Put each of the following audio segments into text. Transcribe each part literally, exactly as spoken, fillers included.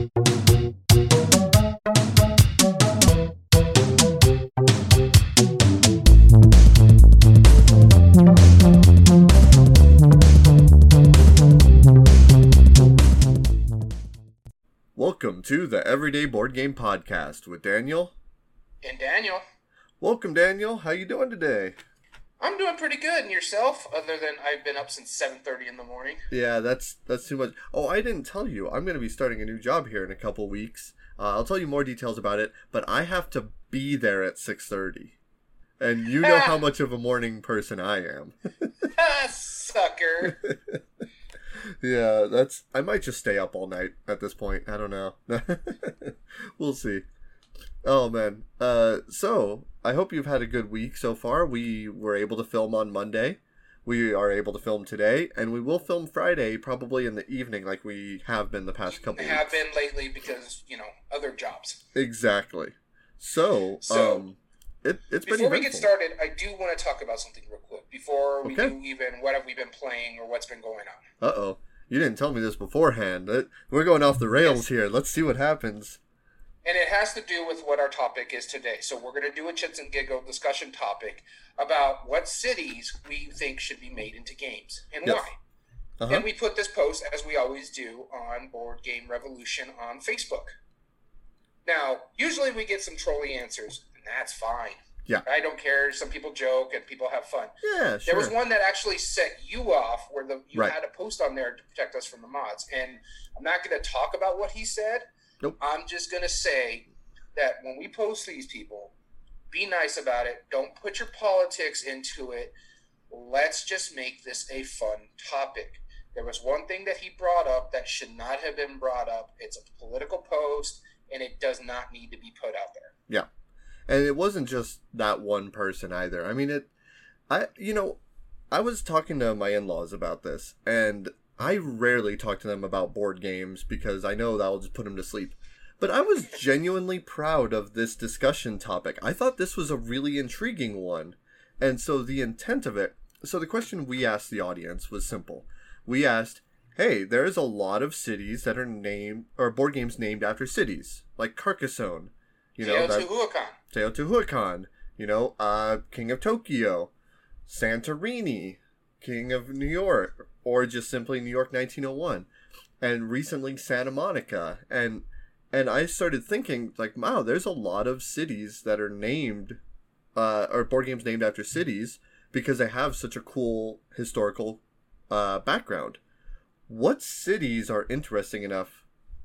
Welcome to the Everyday Board Game Podcast with Daniel. And Daniel. Welcome, Daniel. How you doing today? I'm doing pretty good. And yourself? Other than I've been up since seven thirty in the morning. Yeah, that's that's too much. Oh, I didn't tell you. I'm going to be starting a new job here in a couple weeks. Uh, I'll tell you more details about it, but I have to be there at six thirty. And you know how much of a morning person I am. Ah, sucker. Yeah, that's... I might just stay up all night at this point. I don't know. We'll see. Oh, man. Uh, so, I hope you've had a good week so far. We were able to film on Monday. We are able to film today. And we will film Friday, probably in the evening, like we have been the past couple have weeks. been lately because, you know, other jobs. Exactly. So, so um... It, it's been Before we eventful. get started, I do want to talk about something real quick. Before we Okay. do even what have we been playing or what's been going on. Uh-oh. You didn't tell me this beforehand. It- We're going off the rails Yes. here. Let's see what happens. And it has to do with what our topic is today. So we're going to do a Chits and Giggle discussion topic about what cities we think should be made into games and Yes. why. Uh-huh. And we put this post, as we always do, on Board Game Revolution on Facebook. Now, usually we get some trolly answers, and that's fine. Yeah. I don't care. Some people joke and people have fun. Yeah, sure. There was one that actually set you off where the you Right. had a post on there to protect us from the mods. And I'm not going to talk about what he said. Nope. I'm just going to say that when we post these people, be nice about it. Don't put your politics into it. Let's just make this a fun topic. There was one thing that he brought up that should not have been brought up. It's a political post, and it does not need to be put out there. Yeah. And it wasn't just that one person either. I mean, it, I, you know, I was talking to my in-laws about this, and I rarely talk to them about board games because I know that'll just put them to sleep. But I was genuinely proud of this discussion topic. I thought this was a really intriguing one. And so the intent of it, so the question we asked the audience was simple. We asked, hey, there's a lot of cities that are named, or board games named after cities, like Carcassonne. You know, that, Teotihuacan. Teotihuacan, you know, uh, King of Tokyo, Santorini, King of New York, or just simply New York nineteen oh one, and recently Santa Monica, and and I started thinking, like, wow, there's a lot of cities that are named, uh, or board games named after cities, because they have such a cool historical uh, background. What cities are interesting enough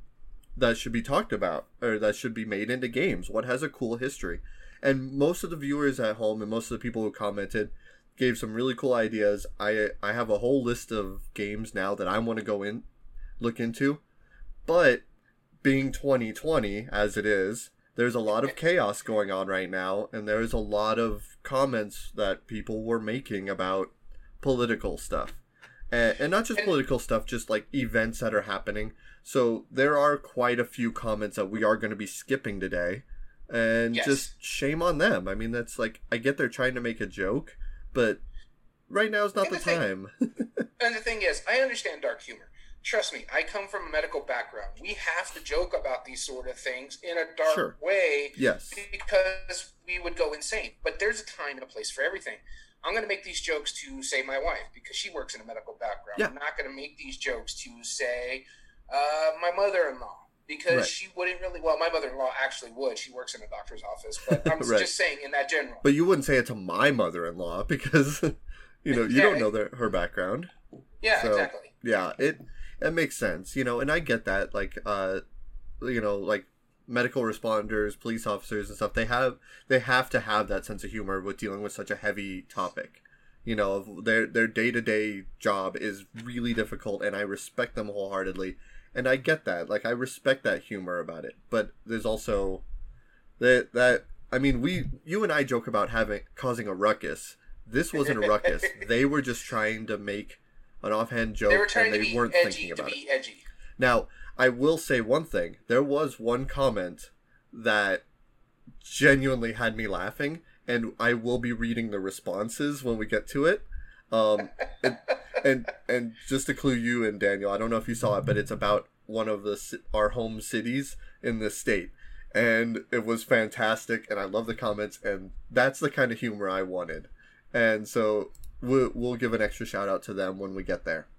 that should be talked about, or that should be made into games? What has a cool history? And most of the viewers at home and most of the people who commented gave some really cool ideas. I I have a whole list of games now that I want to go in, look into. But being twenty twenty, as it is, there's a lot of chaos going on right now, and there's a lot of comments that people were making about political stuff. And, and not just political stuff, just like events that are happening. So there are quite a few comments that we are going to be skipping today. And Yes. just shame on them. I mean, that's like, I get they're trying to make a joke, but right now is not And the the thing- time. And the thing is, I understand dark humor. Trust me, I come from a medical background. We have to joke about these sort of things in a dark Sure. way Yes. because we would go insane. But there's a time and a place for everything. I'm going to make these jokes to say my wife because she works in a medical background. Yeah. I'm not going to make these jokes to say uh, my mother-in-law because Right. she wouldn't really. Well, my mother-in-law actually would. She works in a doctor's office, but I'm Right. just saying in that general. But you wouldn't say it to my mother-in-law because, you know, you Yeah. don't know their, her background. yeah, So, exactly. Yeah, it it makes sense, you know, and I get that, like, uh, you know, like medical responders, police officers, and stuff. They have they have to have that sense of humor with dealing with such a heavy topic. You know, their their day to day job is really difficult, and I respect them wholeheartedly, and I get that. Like, I respect that humor about it, but there's also that that I mean, we you and I joke about having causing a ruckus. This wasn't a ruckus. They were just trying to make an offhand joke, They were trying and to they be weren't edgy thinking to about be it. edgy. Now, I will say one thing. There was one comment that genuinely had me laughing, and I will be reading the responses when we get to it. Um, and, and and just to clue you in, Daniel, I don't know if you saw it, but it's about one of the ci- our home cities in the state, and it was fantastic. And I love the comments, and that's the kind of humor I wanted. And so we'll we'll give an extra shout out to them when we get there.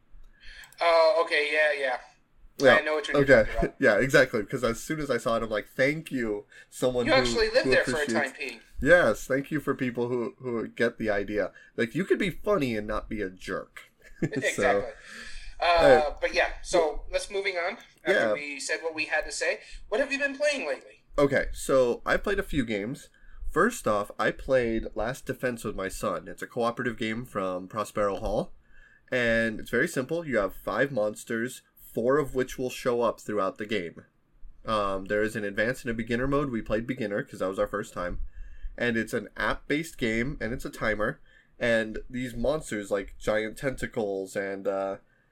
Oh, okay, yeah, yeah. Yeah. I know what you're okay. talking about. Yeah, exactly. Because as soon as I saw it, I'm like, thank you, someone You who actually lived who there for a appreciates- time, P. Yes, thank you for people who who get the idea. Like, you could be funny and not be a jerk. Exactly. So, uh, uh, but yeah, so let's moving on. After Yeah. we said what we had to say, what have you been playing lately? okay, so I played a few games. First off, I played Last Defense with my son. It's a cooperative game from Prospero Hall, and it's very simple. You have five monsters, four of which will show up throughout the game. Um, there is an advanced and a beginner mode. We played beginner because that was our first time. And it's an app-based game, and it's a timer. And these monsters, like giant tentacles and uh,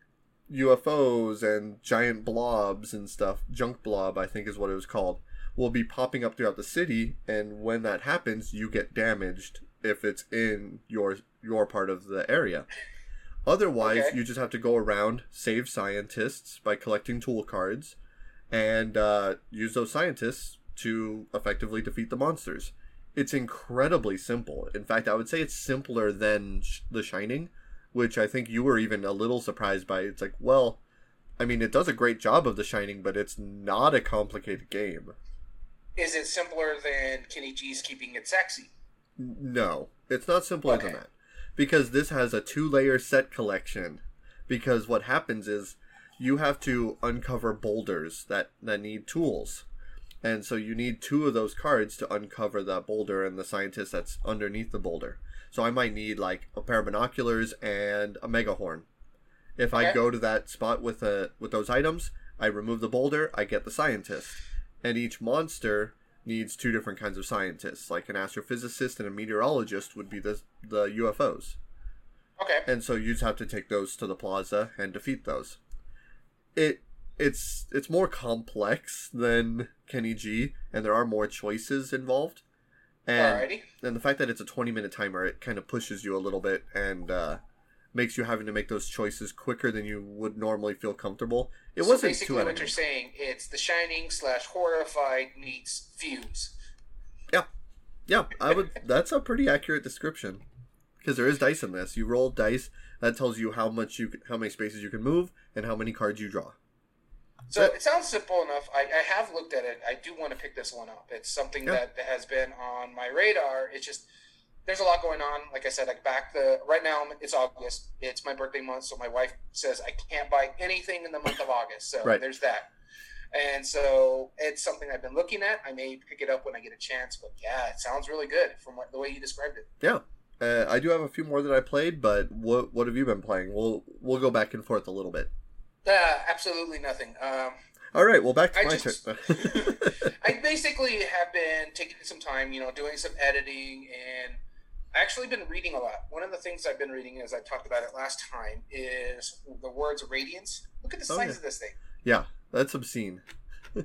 U F Os and giant blobs and stuff, junk blob I think is what it was called, will be popping up throughout the city. And when that happens, you get damaged if it's in your your part of the area. Otherwise, Okay. you just have to go around, save scientists by collecting tool cards, and uh, use those scientists to effectively defeat the monsters. It's incredibly simple. In fact, I would say it's simpler than Sh- The Shining, which I think you were even a little surprised by. It's like, well, I mean, it does a great job of The Shining, but it's not a complicated game. Is it simpler than Kenny G's Keeping It Sexy? N- No, it's not simpler Okay. than that. Because this has a two-layer set collection. Because what happens is you have to uncover boulders that, that need tools. And so you need two of those cards to uncover that boulder and the scientist that's underneath the boulder. So I might need like a pair of binoculars and a megahorn. If I Okay. go to that spot with a with those items, I remove the boulder, I get the scientist. And each monster needs two different kinds of scientists. Like an astrophysicist and a meteorologist would be the the U F Os. Okay. And so you just have to take those to the plaza and defeat those. It it's it's more complex than Kenny G, and there are more choices involved. And Alrighty. and the fact that it's a twenty minute timer, it kind of pushes you a little bit and uh, makes you having to make those choices quicker than you would normally feel comfortable. It so wasn't basically too out what of you're hand. saying, it's The Shining slash Horrified meets Fuse. Yeah, I would. That's a pretty accurate description, because there is dice in this. You roll dice that tells you how much you, can- how many spaces you can move, and how many cards you draw. So That- it sounds simple enough. I, I have looked at it. I do want to pick this one up. It's something Yeah. that, that has been on my radar. It's just there's a lot going on. Like I said, like back the right now it's August. It's my birthday month, so my wife says I can't buy anything in the month of August. So Right. there's that. And so it's something I've been looking at. I may pick it up when I get a chance. But yeah, it sounds really good from what, the way you described it. Yeah, uh, I do have a few more that I played, but what what have you been playing? We'll we'll go back and forth a little bit. Uh, absolutely nothing. Um, All right, well back to I my just- turn. I basically have been taking some time, you know, doing some editing, and I actually been reading a lot. One of the things I've been reading, as I talked about it last time, is the words radiance. Look at the Oh, size yeah. of this thing. Yeah, that's obscene. I,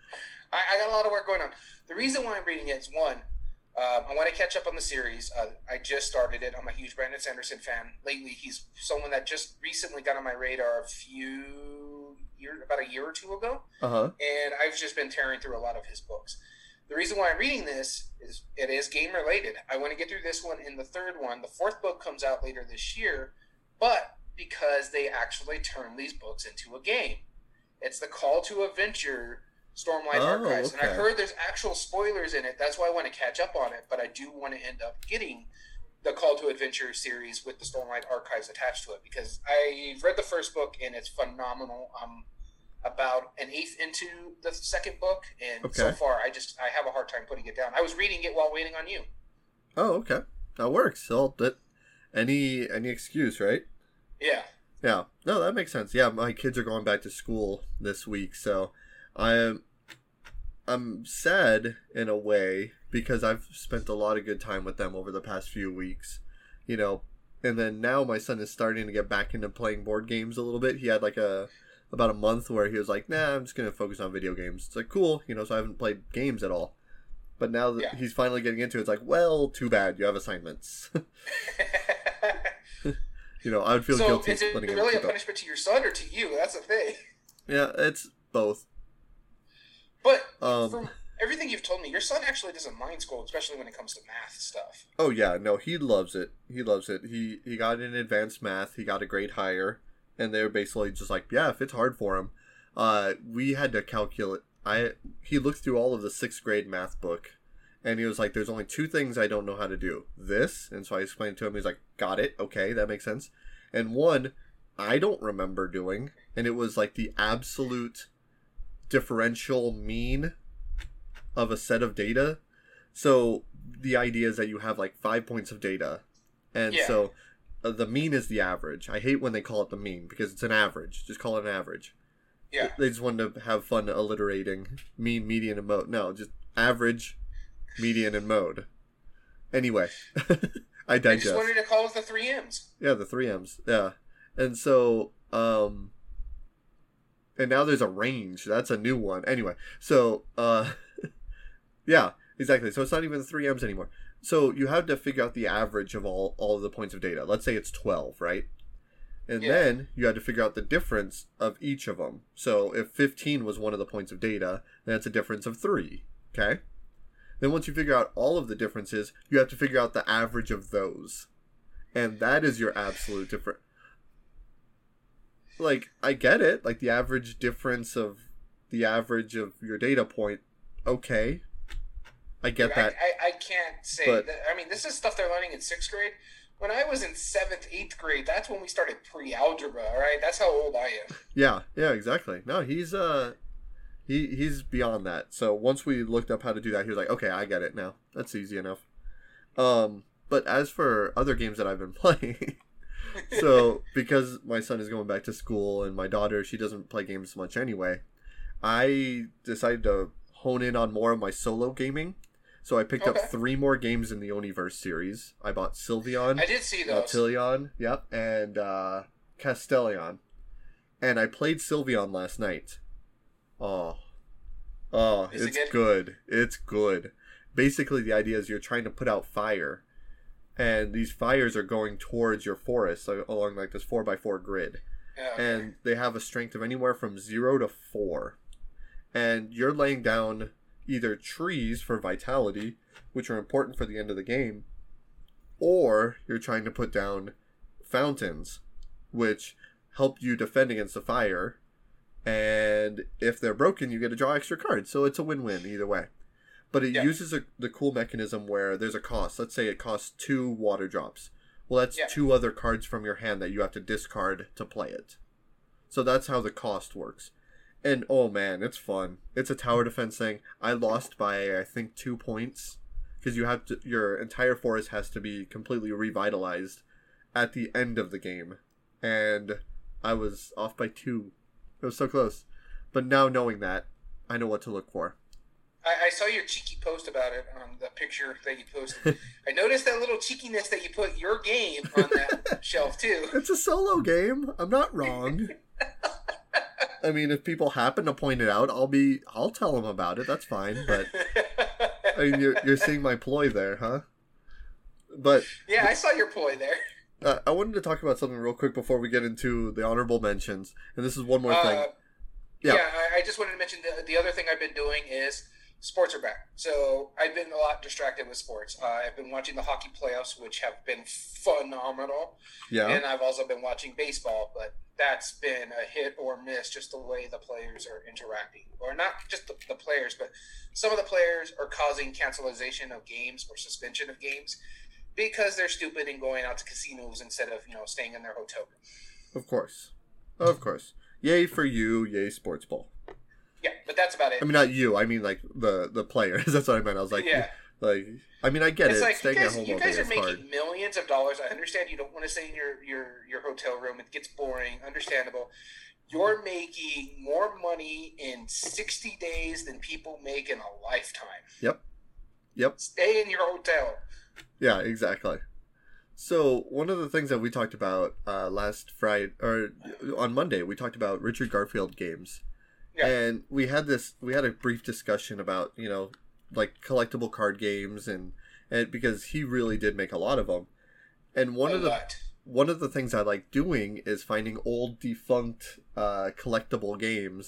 I got a lot of work going on. The reason why I'm reading it is one, um, I want to catch up on the series. Uh, I just started it. I'm a huge Brandon Sanderson fan. Lately, he's someone that just recently got on my radar a few years, about a year or two ago. Uh huh. And I've just been tearing through a lot of his books. The reason why I'm reading this is it is game related. I want to get through this one and the third one. The fourth book comes out later this year, but because they actually turn these books into a game. It's the Call to Adventure Stormlight Oh, Archives. And I okay. heard there's actual spoilers in it. That's why I want to catch up on it, but I do want to end up getting the Call to Adventure series with the Stormlight Archives attached to it because I've read the first book and it's phenomenal. Um, about an eighth into the second book, and so Okay. far I just I have a hard time putting it down. I was reading it while waiting on you. Oh, okay, that works. So that any any excuse, right? Yeah. Yeah, no, that makes sense. Yeah, my kids are going back to school this week, so I'm I'm sad in a way because I've spent a lot of good time with them over the past few weeks, you know. And then now my son is starting to get back into playing board games a little bit. He had like a about a month where he was like, "Nah, I'm just gonna focus on video games." It's like cool, you know. So I haven't played games at all. But now that Yeah. he's finally getting into it, it's like, well, too bad. You have assignments. You know, I would feel so guilty is it letting him really a keep up. punishment to your son or to you? That's the thing. Yeah, it's both. But Um, from everything you've told me, your son actually doesn't mind school, especially when it comes to math stuff. oh yeah, no, he loves it. He loves it. He he got in advanced math. He got a grade higher, and they were basically just like, yeah, if it's hard for him, uh, we had to calculate. I he looked through all of the sixth grade math book, and he was like, "There's only two things I don't know how to do. This," and so I explained to him. He's like, "Got it. Okay, that makes sense." And one, I don't remember doing, and it was like the absolute differential mean of a set of data. So the idea is that you have like five points of data, and Yeah. so uh, the mean is the average. I hate when they call it the mean because it's an average. Just call it an average. Yeah. They just wanted to have fun alliterating mean, median, and mode. No, just average, median, and mode. Anyway, I I digest. just wanted to call it the three M's. Yeah, the three M's. Yeah. And so, um, and now there's a range. That's a new one. Anyway, so, uh, yeah, exactly. So it's not even the three M's anymore. So you have to figure out the average of all, all of the points of data. Let's say it's twelve, right? And Yeah. then you had to figure out the difference of each of them. So if fifteen was one of the points of data, then that's a difference of three. Okay? Then once you figure out all of the differences, you have to figure out the average of those. And that is your absolute difference. Like, I get it. Like, the average difference of the average of your data point. Okay. I get Like, that. I, I, I can't say But- that. I mean, this is stuff they're learning in sixth grade. When I was in seventh, eighth grade, that's when we started pre-algebra. All right, that's how old I am. Yeah, yeah, exactly. No, he's uh he he's beyond that. So once we looked up how to do that, he was like, "Okay, I get it now. That's easy enough." Um, but as for other games that I've been playing, so because my son is going back to school and my daughter, she doesn't play games much anyway, I decided to hone in on more of my solo gaming. So I picked Okay. up three more games in the Oniverse series. I bought Sylveon, I did see those. Altilion, yep, and uh, Castellion. And I played Sylveon last night. Oh. Oh, Is it it's good? good. It's good. Basically, the idea is you're trying to put out fire. And these fires are going towards your forest so along like this four by four grid. Yeah, okay. And they have a strength of anywhere from zero to four. And you're laying down either trees for vitality, which are important for the end of the game, or you're trying to put down fountains, which help you defend against the fire. And if they're broken, you get to draw extra cards. So it's a win-win either way. But it Yeah. uses a, the cool mechanism where there's a cost. Let's say it costs two water drops. Well, that's Yeah. two other cards from your hand that you have to discard to play it. So that's how the cost works. And oh man, it's fun. It's a tower defense thing. I lost by I think two points because you have to. Your entire forest has to be completely revitalized at the end of the game, and I was off by two. It was so close. But now knowing that, I know what to look for. I, I saw your cheeky post about it on the picture that you posted. I noticed that little cheekiness that you put your game on that shelf too. It's a solo game. I'm not wrong. I mean, if people happen to point it out, I'll be. I'll tell them about it. That's fine. But I mean, you're you're seeing my ploy there, huh? But yeah, I saw your ploy there. uh, I wanted to talk about something real quick before we get into the honorable mentions, and this is one more thing. Uh, Yeah. yeah, I, I just wanted to mention the, the other thing I've been doing is sports are back. So I've been a lot distracted with sports. Uh, I've been watching the hockey playoffs, which have been phenomenal. Yeah. And I've also been watching baseball, but that's been a hit or miss just the way the players are interacting. Or not just the, the players, but some of the players are causing cancellation of games or suspension of games because they're stupid and going out to casinos instead of, you know, staying in their hotel room. Of course. Of course. Yay for you. Yay sports ball. Yeah, but that's about it. I mean, not you. I mean, like the the players. That's what I meant. I was like, yeah. like. I mean, I get It's it. like you Staying guys, at home you all guys day are is making hard. millions of dollars. I understand you don't want to stay in your, your, your hotel room. It gets boring. Understandable. You're making more money in sixty days than people make in a lifetime. Yep. Yep. Stay in your hotel. Yeah, exactly. So one of the things that we talked about uh, last Friday or on Monday, we talked about Richard Garfield games, Yeah. and we had this. We had a brief discussion about you know like collectible card games and and because he really did make a lot of them, and one a of the lot. one of the things I like doing is finding old defunct uh, collectible games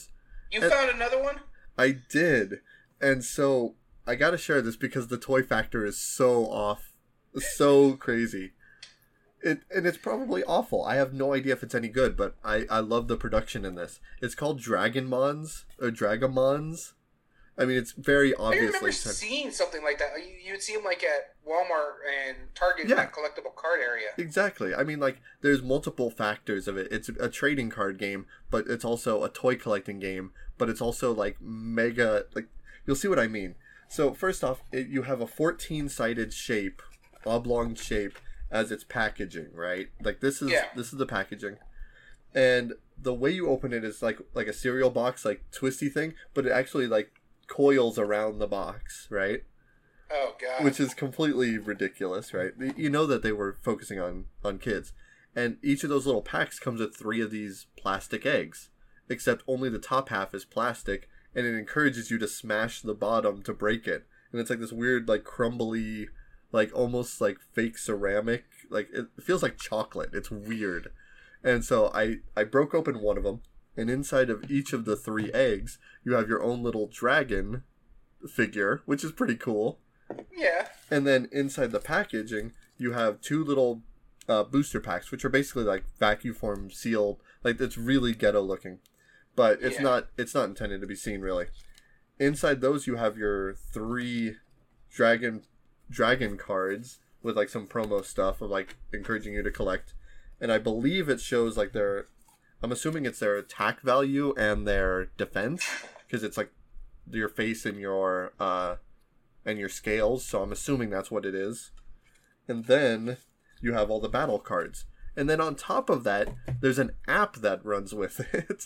You and found another one? I did. And so I gotta share this because the toy factor is so off. So crazy. It and it's probably awful. I have no idea if it's any good, but I, I love the production in this. It's called Dragonmons or Dragamons. I mean, it's very obviously. I remember seeing something like that. You, you would see them like at Walmart and Target in Yeah. that collectible card area. Exactly. I mean, like, there's multiple factors of it. It's a trading card game, but it's also a toy collecting game, but it's also, like, mega, like, you'll see what I mean. So, first off, it, you have a fourteen-sided shape, oblong shape, as its packaging, right? Like, this is, Yeah. this is the packaging. And the way you open it is like, like a cereal box, like, twisty thing, but it actually, like, coils around the box, right? Oh, God. Which is completely ridiculous, right? You know that they were focusing on, on kids. And each of those little packs comes with three of these plastic eggs. Except only the top half is plastic, and it encourages you to smash the bottom to break it. And it's like this weird, like, crumbly, like, almost like fake ceramic. Like, it feels like chocolate. It's weird. And so I, I broke open one of them, and inside of each of the three eggs, you have your own little dragon figure, which is pretty cool. Yeah. And then inside the packaging, you have two little uh, booster packs, which are basically like vacuum form sealed. Like, it's really ghetto looking, but it's Yeah. not. It's not intended to be seen really. Inside those, you have your three dragon dragon cards with like some promo stuff of like encouraging you to collect, and I believe it shows like their. I'm assuming it's their attack value and their defense, because it's like your face and your uh, and your scales. So I'm assuming that's what it is. And then you have all the battle cards. And then on top of that, there's an app that runs with it.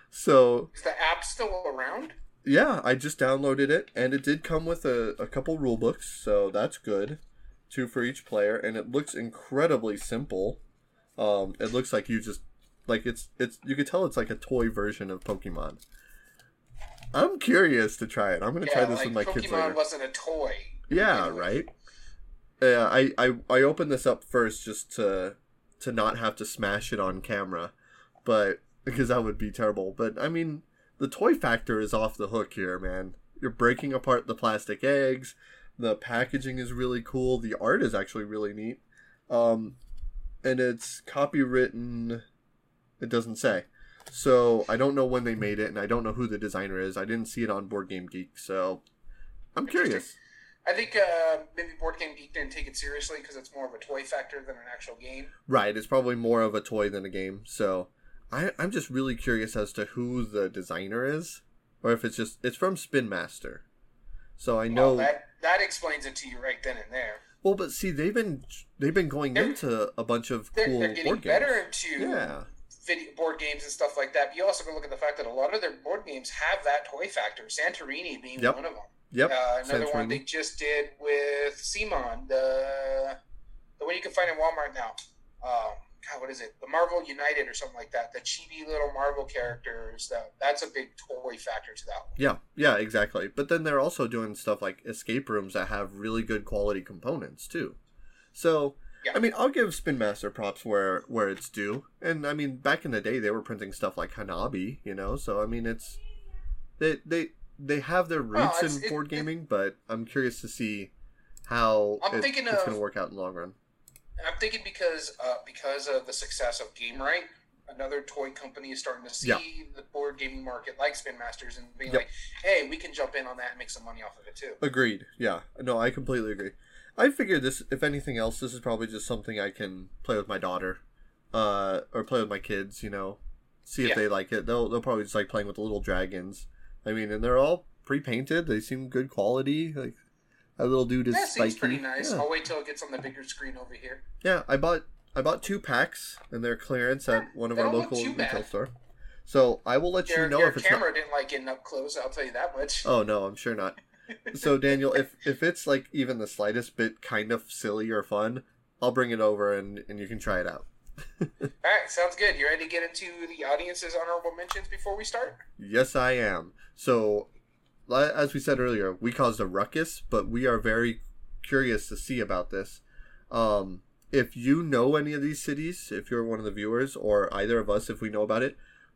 So Is the app still around? yeah, I just downloaded it, and it did come with a, a couple rule books, so that's good. Two for each player, and it looks incredibly simple. Um, it looks like you just like it's it's you could tell it's like a toy version of Pokemon. I'm curious to try it. I'm gonna Yeah, try this like with my Pokemon kids later. wasn't a toy. Yeah, Anyway. right. Yeah, I, I I opened this up first just to to not have to smash it on camera, but because that would be terrible. But I mean, the toy factor is off the hook here, man. You're breaking apart the plastic eggs. The packaging is really cool. The art is actually really neat. Um, and it's copywritten. It doesn't say. So I don't know when they made it, and I don't know who the designer is. I didn't see it on Board Game Geek, so I'm curious. I think uh, maybe Board Game Geek didn't take it seriously because it's more of a toy factor than an actual game. Right, it's probably more of a toy than a game. So I, I'm just really curious as to who the designer is, or if it's just it's from Spin Master. So I know. Well, that that explains it to you right then and there. Well, but see, they've been they've been going They're- into a bunch of They're, cool they're getting board games. better into Yeah, video board games and stuff like that. But you also can look at the fact that a lot of their board games have that toy factor. Santorini being Yep. one of them. yep. Uh, another one Santorini. they just did with Simon, the the one you can find in Walmart now. Um, God, what is it? The Marvel United or something like that. The chibi little Marvel characters. That that's a big toy factor to that one. Yeah, yeah, exactly. But then they're also doing stuff like escape rooms that have really good quality components too. So, Yeah. I mean, I'll give Spin Master props where where it's due. And I mean, back in the day, they were printing stuff like Hanabi, you know. So I mean, it's they they they have their roots it's- in it- board it- gaming, but I'm curious to see how I'm it- thinking it's of- going to work out in the long run. And I'm thinking because uh, because of the success of Game Right, another toy company is starting to see Yeah. the board gaming market like Spin Masters and being Yep. like, hey, we can jump in on that and make some money off of it too. Agreed. Yeah. No, I completely agree. I figured this, if anything else, this is probably just something I can play with my daughter, uh, or play with my kids. You know, see if Yeah. they like it. They'll they'll probably just like playing with the little dragons. I mean, and they're all pre-painted. They seem good quality. Like that little dude is That spiky. seems pretty nice. Yeah. I'll wait till it gets on the bigger screen over here. Yeah, I bought I bought two packs, and they're clearance at one of They our don't look local too retail bad. store. So I will let Your, you know your if it's not. camera didn't like getting up close, I'll tell you that much. Oh no, I'm sure not. So Daniel, if if it's like even the slightest bit kind of silly or fun, I'll bring it over and, and you can try it out. All right, sounds good. You ready to get into the audience's honorable mentions before we start? Yes, I am. So, li- as we said earlier, we caused a ruckus, but we are very curious to see about this. Um, if you know any of these cities, if you're one of the viewers, or either of us, if we know about it,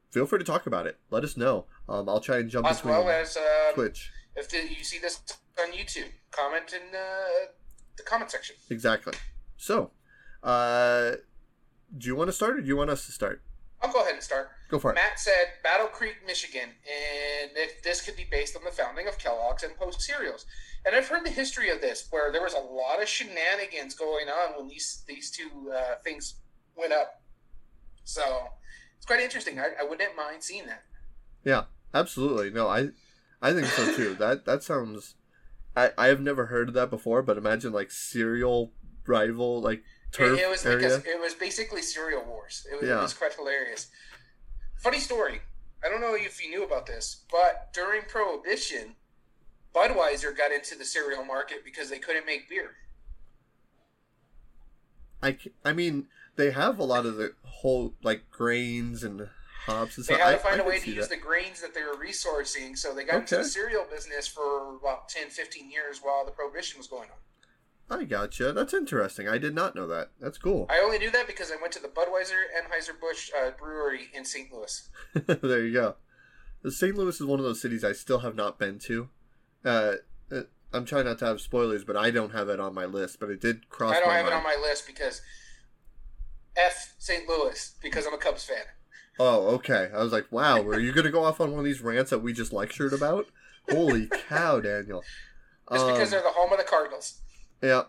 feel free to talk about it. Let us know. Um, I'll try and jump as between well as um, Twitch. If the, you see this on YouTube, comment in uh, the comment section. Exactly. So, uh, do you want to start, or do you want us to start? I'll go ahead and start. Go for it. Matt said Battle Creek, Michigan, and if this could be based on the founding of Kellogg's and Post cereals. And I've heard the history of this, where there was a lot of shenanigans going on when these these two uh, things went up. So it's quite interesting. I, I wouldn't mind seeing that. Yeah, absolutely. No, I I think so too. that that sounds. I I have never heard of that before, but imagine like cereal rival like. Turf it, it was area. because it was basically cereal wars. It was, yeah. it was quite hilarious. Funny story. I don't know if you knew about this, but during Prohibition, Budweiser got into the cereal market because they couldn't make beer. I, I mean, they have a lot of the whole like grains and hops and they stuff. had to I, find I a way to that. use the grains that they were resourcing, so they got okay. into the cereal business for about ten, fifteen years while the Prohibition was going on. I gotcha. That's interesting. I did not know that. That's cool. I only knew that because I went to the Budweiser Anheuser-Busch uh, brewery in Saint Louis. There you go. Saint Louis is one of those cities I still have not been to. Uh, I'm trying not to have spoilers, but I don't have it on my list. But it did cross my mind. I don't have mind. it on my list because F Saint Louis, because I'm a Cubs fan. Oh, okay. I was like, wow, were you going to go off on one of these rants that we just lectured about? Holy cow, Daniel. Just um, because they're the home of the Cardinals. Yeah.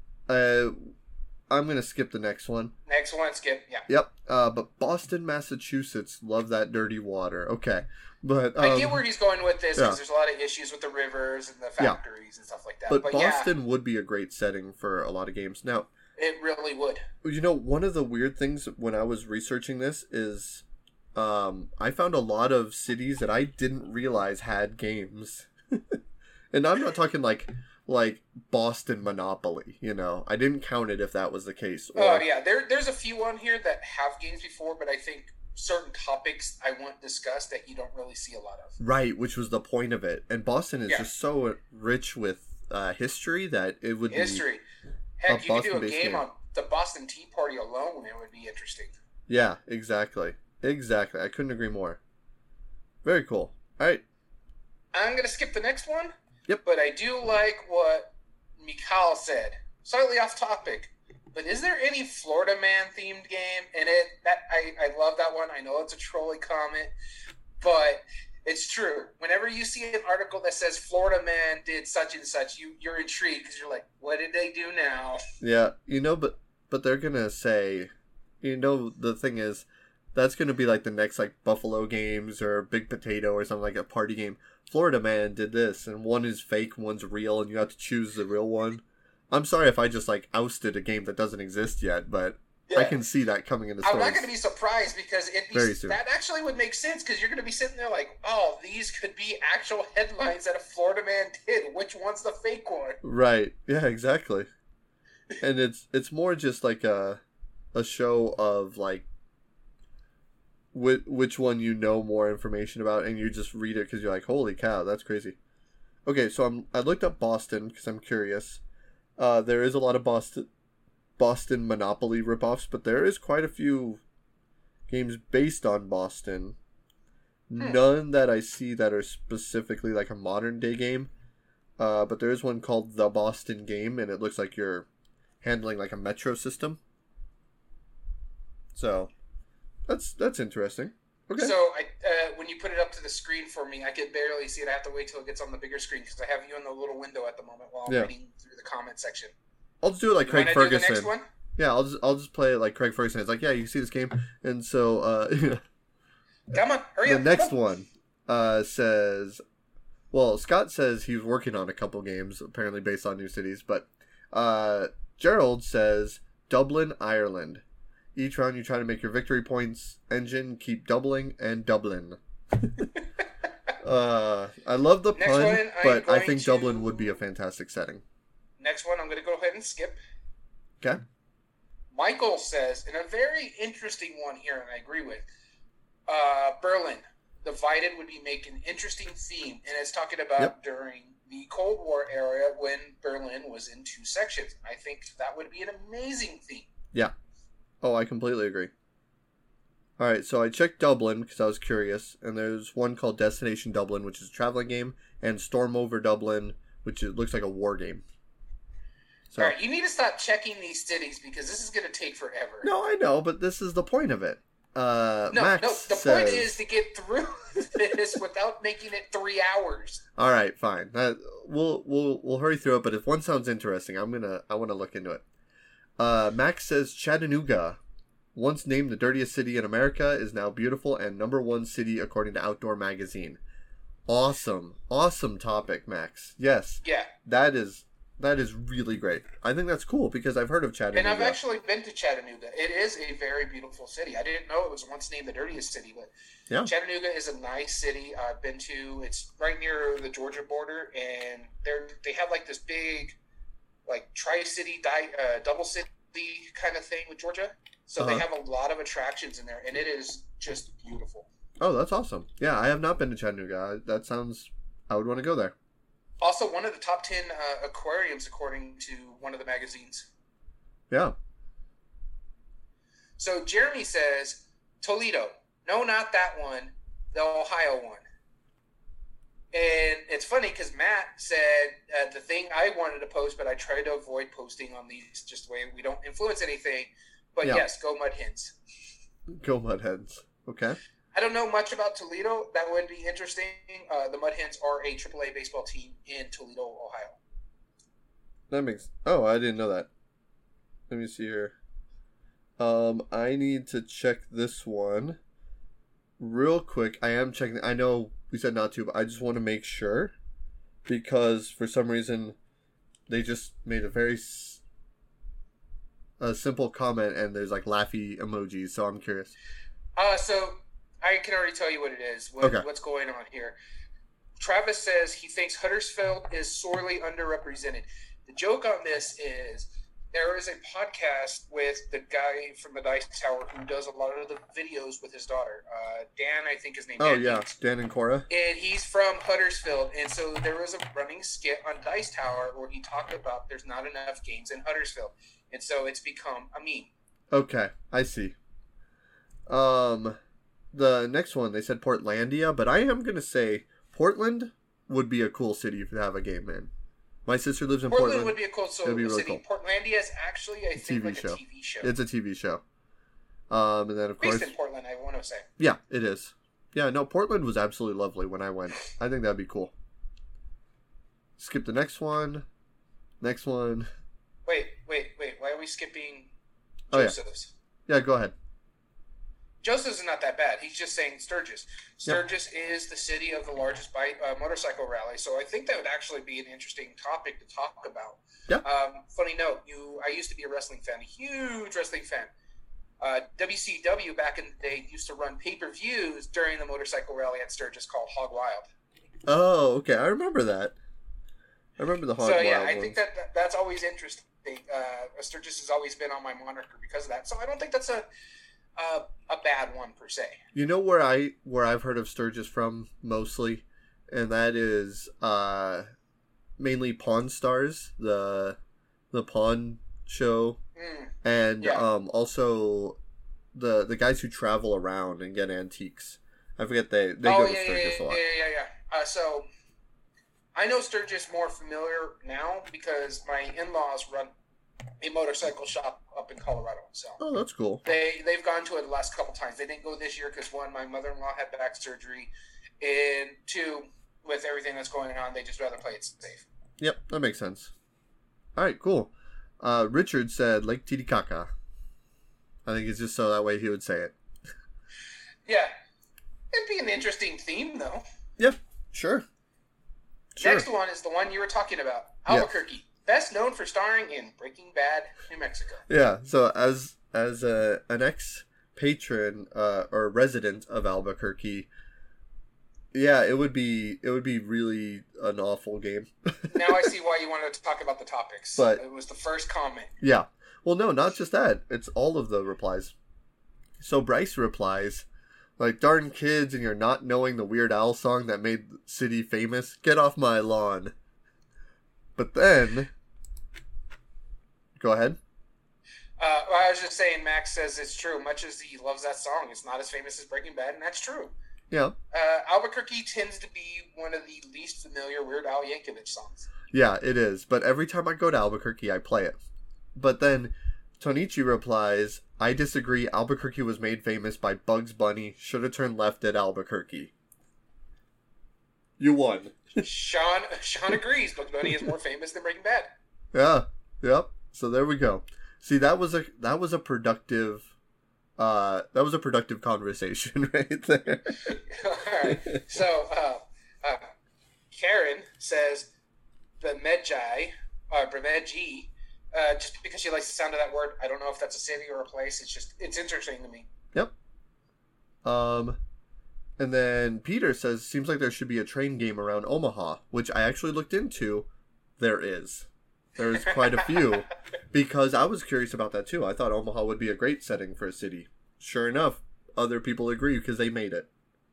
Uh, I'm going to skip the next one. Next one, skip, yeah. Yep. Uh, but Boston, Massachusetts, love that dirty water. Okay. But um, I get where he's going with this, because yeah. there's a lot of issues with the rivers and the factories yeah. and stuff like that. But, but Boston yeah, would be a great setting for a lot of games. Now, it really would. You know, one of the weird things when I was researching this is um, I found a lot of cities that I didn't realize had games. And I'm not talking like... like Boston Monopoly, you know. I didn't count it if that was the case. Oh, uh, yeah. There, there's a few on here that have games before, but I think certain topics I want discussed that you don't really see a lot of. Right, which was the point of it. And Boston is yeah. just so rich with uh, history that it would history. be Heck, you could do a game, game on the Boston Tea Party alone, it would be interesting. Yeah, exactly. Exactly. I couldn't agree more. Very cool. All right. I'm going to skip the next one. Yep. But I do like what Mikhail said. Slightly off topic, but is there any Florida Man themed game? And it that I, I love that one. I know it's a trolley comment, but it's true. Whenever you see an article that says Florida Man did such and such, you you're intrigued because you're like, what did they do now? Yeah, you know, but but they're gonna say, you know, the thing is, that's gonna be like the next like Buffalo Games or Big Potato or something like a party game. Florida Man did this, and one is fake, one's real, and you have to choose the real one. I'm sorry if I just like ousted a game that doesn't exist yet, but yeah. I can see that coming into I'm stores. not going to be surprised because it Very soon. That actually would make sense because you're going to be sitting there like, oh, these could be actual headlines that a Florida Man did. Which one's the fake one? Right. Yeah. Exactly. And it's it's more just like a a show of like. Which, which one you know more information about, and you just read it because you're like, holy cow, that's crazy. Okay, so I'm I looked up Boston because I'm curious. Uh, there is a lot of Boston Boston Monopoly ripoffs, but there is quite a few games based on Boston. Hmm. None that I see that are specifically like a modern day game. Uh, but there is one called The Boston Game, and it looks like you're handling like a metro system. So. That's that's interesting. Okay. So I, uh, when you put it up to the screen for me, I can barely see it. I have to wait till it gets on the bigger screen because I have you in the little window at the moment while I'm yeah. reading through the comment section. I'll just do it like you Craig Ferguson. Do the next one? Yeah, I'll just I'll just play it like Craig Ferguson. It's like, yeah, you see this game, and so uh, come on, hurry the up. The next one uh, says, well, Scott says he was working on a couple games apparently based on new cities, but uh, Gerald says Dublin, Ireland. Each round you try to make your victory points engine keep doubling and Dublin. uh, I love the Next pun, one, but I think to... Dublin would be a fantastic setting. Next one, I'm going to go ahead and skip. Okay. Michael says, and a very interesting one here, and I agree with, uh, Berlin. Divided would be make an interesting theme, and it's talking about yep. during the Cold War era when Berlin was in two sections. I think that would be an amazing theme. Yeah. Oh, I completely agree. All right, so I checked Dublin because I was curious, and there's one called Destination Dublin, which is a traveling game, and Storm Over Dublin, which it looks like a war game. So, all right, you need to stop checking these cities because this is going to take forever. No, I know, but this is the point of it. Uh, no, Max no, the says, point is to get through this without making it three hours. All right, fine. That, we'll we'll we'll hurry through it. But if one sounds interesting, I'm gonna I want to look into it. Uh, Max says Chattanooga, once named the dirtiest city in America, is now beautiful and number one city according to Outdoor Magazine. Awesome, awesome topic, Max. Yes. Yeah. That is. That is really great. I think that's cool because I've heard of Chattanooga. And I've actually been to Chattanooga. It is a very beautiful city. I didn't know it was once named the dirtiest city, but yeah. Chattanooga is a nice city. I've been to. It's right near the Georgia border, and they're they have like this big, like tri-city, di- uh, double city kind of thing with Georgia. So uh-huh. they have a lot of attractions in there, and it is just beautiful. Oh, that's awesome. Yeah, I have not been to Chattanooga. That sounds. I would want to go there. Also, one of the top ten uh, aquariums, according to one of the magazines. Yeah. So Jeremy says, Toledo. No, not that one. The Ohio one. And it's funny because Matt said uh, the thing I wanted to post, but I try to avoid posting on these just the way we don't influence anything. But yeah. Yes, go Mud Hens. Go Mud Hens. Okay. I don't know much about Toledo. That would be interesting. Uh, the Mud Hens are a triple A baseball team in Toledo, Ohio. That makes... Oh, I didn't know that. Let me see here. Um, I need to check this one real quick. I am checking... I know we said not to, but I just want to make sure. Because for some reason, they just made a very... S- a simple comment, and there's like laughy emojis, so I'm curious. Uh, so... I can already tell you what it is, what, okay. what's going on here. Travis says he thinks Huddersfield is sorely underrepresented. The joke on this is there is a podcast with the guy from the Dice Tower who does a lot of the videos with his daughter. Uh, Dan, I think his name is. Oh, Dan yeah, Deans. Dan and Cora. And he's from Huddersfield. And so there was a running skit on Dice Tower where he talked about there's not enough games in Huddersfield. And so it's become a meme. Okay, I see. Um... The next one, they said Portlandia, but I am going to say Portland would be a cool city to have a game in. My sister lives in Portland. Portland would be a cool so It'd be really city. Cool. Portlandia is actually, I think, T V like show. a T V show. It's a T V show. Um, and then, of Based course... in Portland, I want to say. Yeah, it is. Yeah, no, Portland was absolutely lovely when I went. I think that'd be cool. Skip the next one. Next one. Wait, wait, wait. Why are we skipping Joseph's? Oh, yeah. yeah, go ahead. Joseph's is not that bad. He's just saying Sturgis. Sturgis yep. is the city of the largest bike, uh, motorcycle rally, so I think that would actually be an interesting topic to talk about. Yeah. Um, funny note, you. I used to be a wrestling fan, a huge wrestling fan. Uh, W C W back in the day used to run pay-per-views during the motorcycle rally at Sturgis called Hog Wild. Oh, okay. I remember that. I remember the Hog so, Wild yeah, I ones. think that, that that's always interesting. Uh, Sturgis has always been on my moniker because of that, so I don't think that's a... Uh, a bad one per se. You know where I where I've heard of Sturgis from mostly, and that is uh, mainly Pawn Stars, the the pawn show, mm, and yeah. um, also the the guys who travel around and get antiques. I forget they they oh, go yeah, to Sturgis yeah, a lot. Yeah, yeah, yeah. Uh, so I know Sturgis more familiar now because my in-laws run a motorcycle shop up in Colorado. So oh, that's cool. They they've gone to it the last couple times. They didn't go this year because one, my mother-in-law had back surgery, and two, with everything that's going on, they just rather play it safe. Yep, that makes sense. All right, cool. Uh, Richard said Lake Titicaca. I think it's just so that way he would say it. Yeah, it'd be an interesting theme, though. Yeah, sure. sure. Next one is the one you were talking about, Albuquerque. Yeah. Best known for starring in Breaking Bad, New Mexico. Yeah, so as as a, an ex-patron uh, or resident of Albuquerque, yeah, it would be it would be really an awful game. Now I see why you wanted to talk about the topics. But it was the first comment. Yeah. Well, no, not just that. It's all of the replies. So Bryce replies, like, darn kids and you're not knowing the Weird Al song that made the city famous? Get off my lawn. But then... Go ahead. Uh, well, I was just saying, Max says it's true. Much as he loves that song, it's not as famous as Breaking Bad, and that's true. Yeah. Uh, Albuquerque tends to be one of the least familiar Weird Al Yankovic songs. Yeah, it is. But every time I go to Albuquerque, I play it. But then Tonichi replies, I disagree. Albuquerque was made famous by Bugs Bunny. Should have turned left at Albuquerque. You won. Sean Sean agrees. Bugs Bunny is more famous than Breaking Bad. Yeah. Yep. So there we go. See, that was a that was a productive uh that was a productive conversation right there. All right. So uh, uh, Karen says Bemidji or Bemidji, uh, just because she likes the sound of that word. I don't know if that's a city or a place. It's just it's interesting to me. Yep. Um and then Peter says, seems like there should be a train game around Omaha, which I actually looked into. There is. There's quite a few. Because I was curious about that too. I thought Omaha would be a great setting for a city. Sure enough, other people agree because they made it.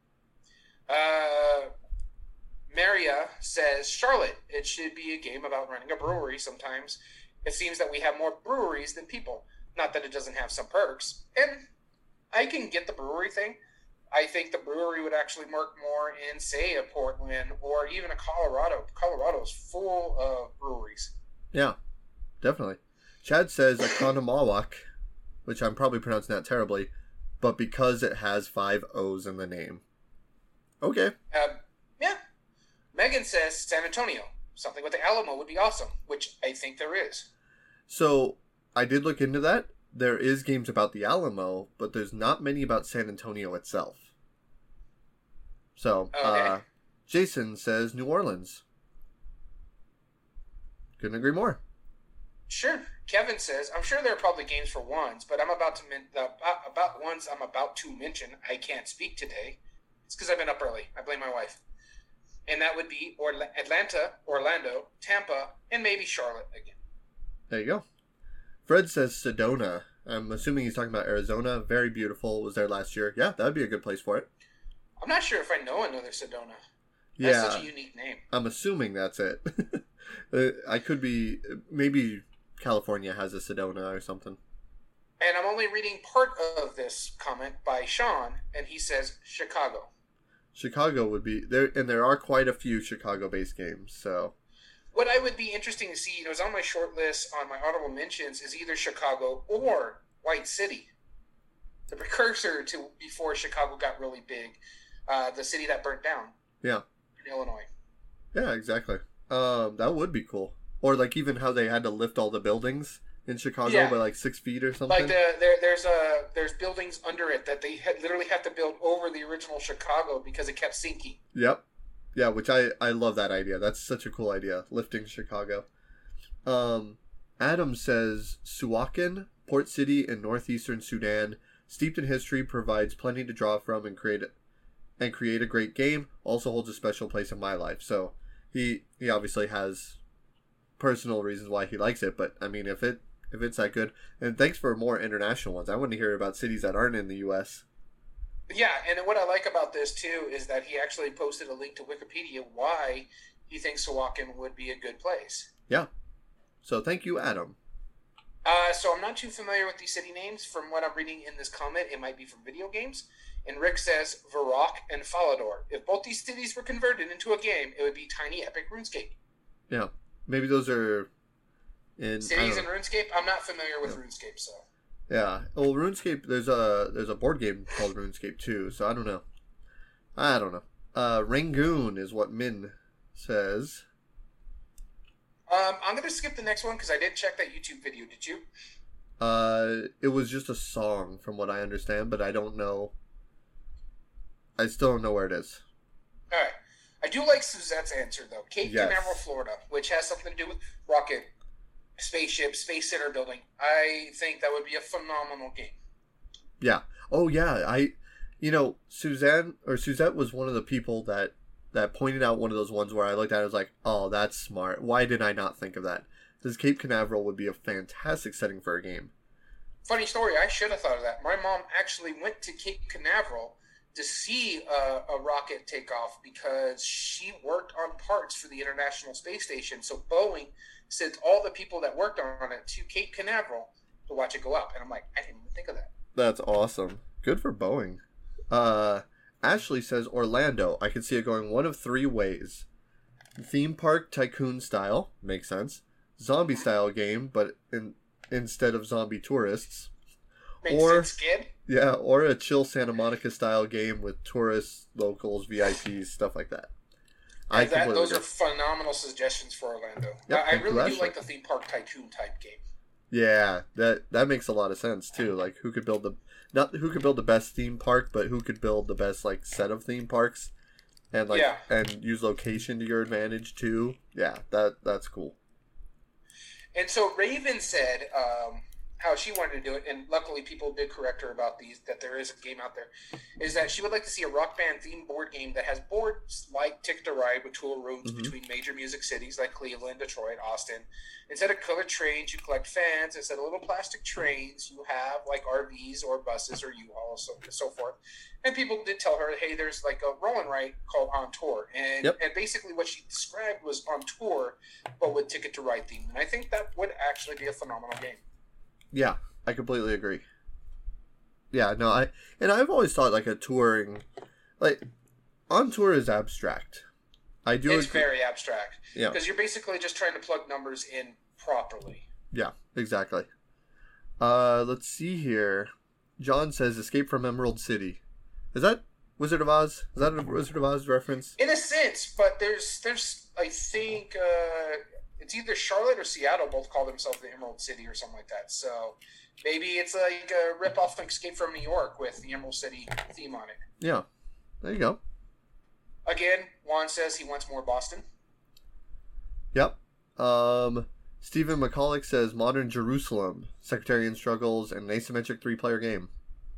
Uh, Maria says, Charlotte, it should be a game about running a brewery sometimes. It seems that we have more breweries than people. Not that it doesn't have some perks. And I can get the brewery thing. I think the brewery would actually work more in, say, a Portland or even a Colorado. Colorado's full of breweries. Yeah, definitely. Chad says Economawak, which I'm probably pronouncing that terribly, but because it has five O's in the name. Okay. Um, yeah. Megan says San Antonio. Something with the Alamo would be awesome, which I think there is. So, I did look into that. There is games about the Alamo, but there's not many about San Antonio itself. So, Okay. uh, Jason says New Orleans. Couldn't agree more. Sure. Kevin says, I'm sure there are probably games for ones, but I'm about to men- uh, about, about ones I'm about to mention. I can't speak today. It's because I've been up early. I blame my wife. And that would be Orla- Atlanta, Orlando, Tampa, and maybe Charlotte again. There you go. Fred says Sedona. I'm assuming he's talking about Arizona. Very beautiful. Was there last year. Yeah, that would be a good place for it. I'm not sure if I know another Sedona. That's Yeah. such a unique name. I'm assuming that's it. Uh, I could be... Maybe California has a Sedona or something. And I'm only reading part of this comment by Sean, and he says Chicago. Chicago would be... there, and there are quite a few Chicago-based games, so... What I would be interesting to see, it was on my short list on my honorable mentions, is either Chicago or White City. The precursor to before Chicago got really big. Uh, the city that burnt down. Yeah. In Illinois. Yeah, exactly. Um, that would be cool. Or like even how they had to lift all the buildings in Chicago Yeah. by like six feet or something. Like the, there, there's a there's buildings under it that they had literally had to build over the original Chicago because it kept sinking. Yep. Yeah, which I, I love that idea. That's such a cool idea, lifting Chicago. Um, Adam says, Suakin, port city in northeastern Sudan, steeped in history, provides plenty to draw from and create and create a great game, also holds a special place in my life. So he he obviously has personal reasons why he likes it, but I mean, if it if it's that good, and thanks for more international ones. I want to hear about cities that aren't in the U S. Yeah, and what I like about this too is that he actually posted a link to Wikipedia why he thinks Sawakin would be a good place. Yeah. So thank you, Adam. Uh, so I'm not too familiar with these city names. From what I'm reading in this comment, it might be from video games. And Rick says Varrock and Falador. If both these cities were converted into a game, it would be Tiny Epic RuneScape. Yeah. Maybe those are in Cities in RuneScape? I'm not familiar with Yeah. RuneScape, so. Yeah. Well, RuneScape. There's a there's a board game called RuneScape too. So I don't know. I don't know. Uh, Rangoon is what Min says. Um, I'm going to skip the next one because I didn't check that YouTube video. Did you? Uh, it was just a song, from what I understand, but I don't know. I still don't know where it is. All right. I do like Suzette's answer, though. Cape Yes. Canaveral, Florida, which has something to do with rocket, spaceship, space center building. I think that would be a phenomenal game. Yeah. Oh yeah. I, you know, Suzanne or Suzette was one of the people that that pointed out one of those ones where I looked at it and was like, oh, that's smart. Why did I not think of that? Because Cape Canaveral would be a fantastic setting for a game. Funny story, I should have thought of that. My mom actually went to Cape Canaveral to see a, a rocket take off because she worked on parts for the International Space Station. So Boeing sent all the people that worked on it to Cape Canaveral, to watch it go up. And I'm like, I didn't even think of that. That's awesome. Good for Boeing. Uh, Ashley says Orlando. I can see it going one of three ways. Theme park tycoon style. Makes sense. Zombie style game, but in, instead of zombie tourists. Makes or, sense, kid. Yeah, or a chill Santa Monica style game with tourists, locals, V I Ps, stuff like that. I that those agree. are phenomenal suggestions for Orlando. Yep, I, I really do Ashley. like the theme park tycoon type game. Yeah, that that makes a lot of sense too. Like who could build the not who could build the best theme park, but who could build the best like set of theme parks, and like Yeah. and use location to your advantage too. Yeah, that that's cool. And so Raven said um, how she wanted to do it, and luckily people did correct her about these, that there is a game out there, is that she would like to see a Rock Band themed board game that has boards like Ticket to Ride with tour roads Mhm. between major music cities like Cleveland, Detroit, Austin. Instead of colored trains, you collect fans. Instead of little plastic trains, you have like R Vs or buses or U-Hauls, so, so forth. And people did tell her, hey, there's like a roll and write called On Tour. And, Yep. and basically what she described was On Tour, but with Ticket to Ride theme. And I think that would actually be a phenomenal game. Yeah, I completely agree. Yeah, no, I and I've always thought like a touring, like on tour is abstract. I do. It's agree. very abstract. Yeah. Because you're basically just trying to plug numbers in properly. Yeah, exactly. Uh, let's see here. John says Escape from Emerald City. Is that Wizard of Oz? Is that a Wizard of Oz reference? In a sense, but there's, there's I think, uh, it's either Charlotte or Seattle both call themselves the Emerald City or something like that. So maybe it's like a rip-off of Escape from New York with the Emerald City theme on it. Yeah. There you go. Again, Juan says he wants more Boston. Yep. Um, Stephen McCulloch says Modern Jerusalem, Sectarian Struggles, and an asymmetric three-player game.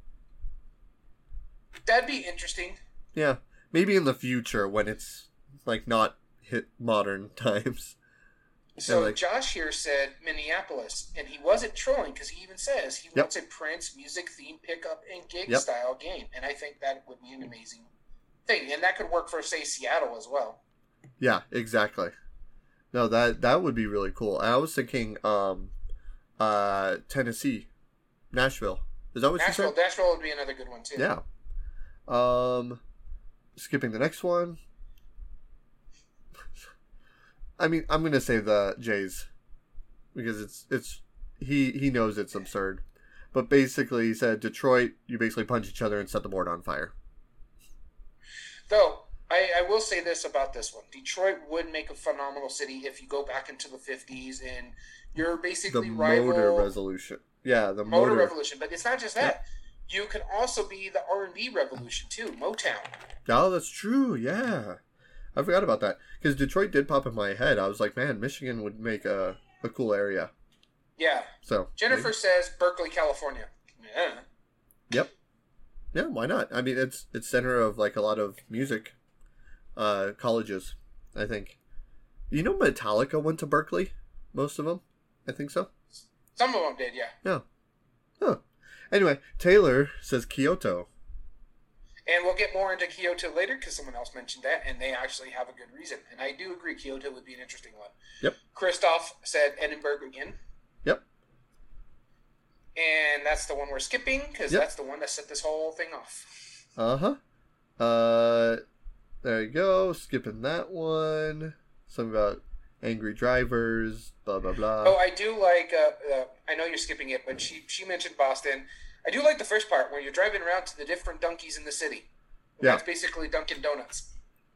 That'd be interesting. Yeah. Maybe in the future when it's, like, not hit modern times. So Yeah, like- Josh here said Minneapolis, and he wasn't trolling because he even says he Yep. wants a Prince music theme pickup and gig Yep. style game, and I think that would be an amazing thing, and that could work for say Seattle as well. Yeah, exactly. No, that that would be really cool. I was thinking, um, uh, Tennessee, Nashville. Is that what Nashville, you said? Nashville would be another good one too. Yeah. Um, skipping the next one. I mean, I'm gonna say the Jays because it's it's he he knows it's absurd, but basically he said Detroit, you basically punch each other and set the board on fire. Though I, I will say this about this one: Detroit would make a phenomenal city if you go back into the fifties and you're The basically rival motor resolution. Yeah, the motor, motor. revolution. But it's not just that. You can also be the R and B revolution too, Motown. Oh, that's true. Yeah, I forgot about that because Detroit did pop in my head. I was like, man, Michigan would make a, a cool area. Yeah. So Jennifer says Berkeley, California. Yeah. Yep. Yeah, why not? I mean, it's it's center of like a lot of music uh, colleges. I think. You know, Metallica went to Berkeley. Most of them, I think so. Some of them did, yeah. Yeah. Huh. Anyway, Taylor says Kyoto. And we'll get more into Kyoto later because someone else mentioned that, and they actually have a good reason. And I do agree Kyoto would be an interesting one. Yep. Christoph said Edinburgh again. Yep. And that's the one we're skipping because Yep. that's the one that set this whole thing off. Uh-huh. Uh There you go. Skipping that one. Something about angry drivers. Blah blah blah. Oh, I do like, uh, uh, I know you're skipping it, but she, she mentioned Boston. I do like the first part where you're driving around to the different Dunkies in the city. Yeah. That's basically Dunkin' Donuts.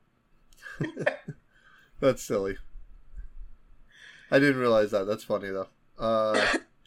That's silly. I didn't realize that. That's funny though. Uh,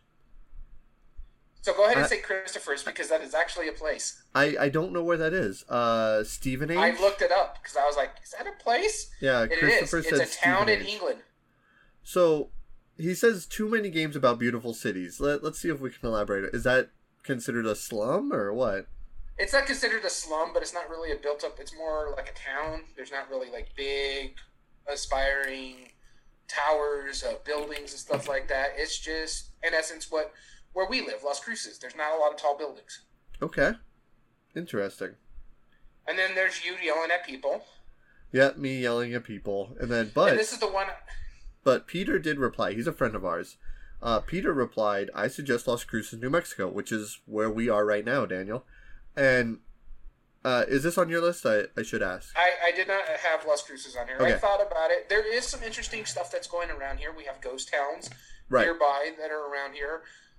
So go ahead and I- say Christopher's because that is actually a place. I I don't know where that is. Uh, Stevenage. I looked it up because I was like, is that a place? Yeah, It is. Christopher It's said a town in Stevenage. England. So he says too many games about beautiful cities. Let Let's see if we can elaborate. Is that considered a slum or what? It's not considered a slum, but it's not really a built up. It's more like a town. There's not really like big, aspiring towers, uh, buildings, and stuff like that. It's just, in essence, what where we live, Las Cruces. There's not a lot of tall buildings. Okay, interesting. And then there's you yelling at people. Yeah, me yelling at people, and then but and this is the one. but Peter did reply. He's a friend of ours. Uh, Peter replied, I suggest Las Cruces, New Mexico, which is where we are right now, Daniel. And uh, is this on your list? I, I should ask. I, I did not have Las Cruces on here. Okay. I thought about it. There is some interesting stuff that's going around here. We have ghost towns Right. nearby that are around here.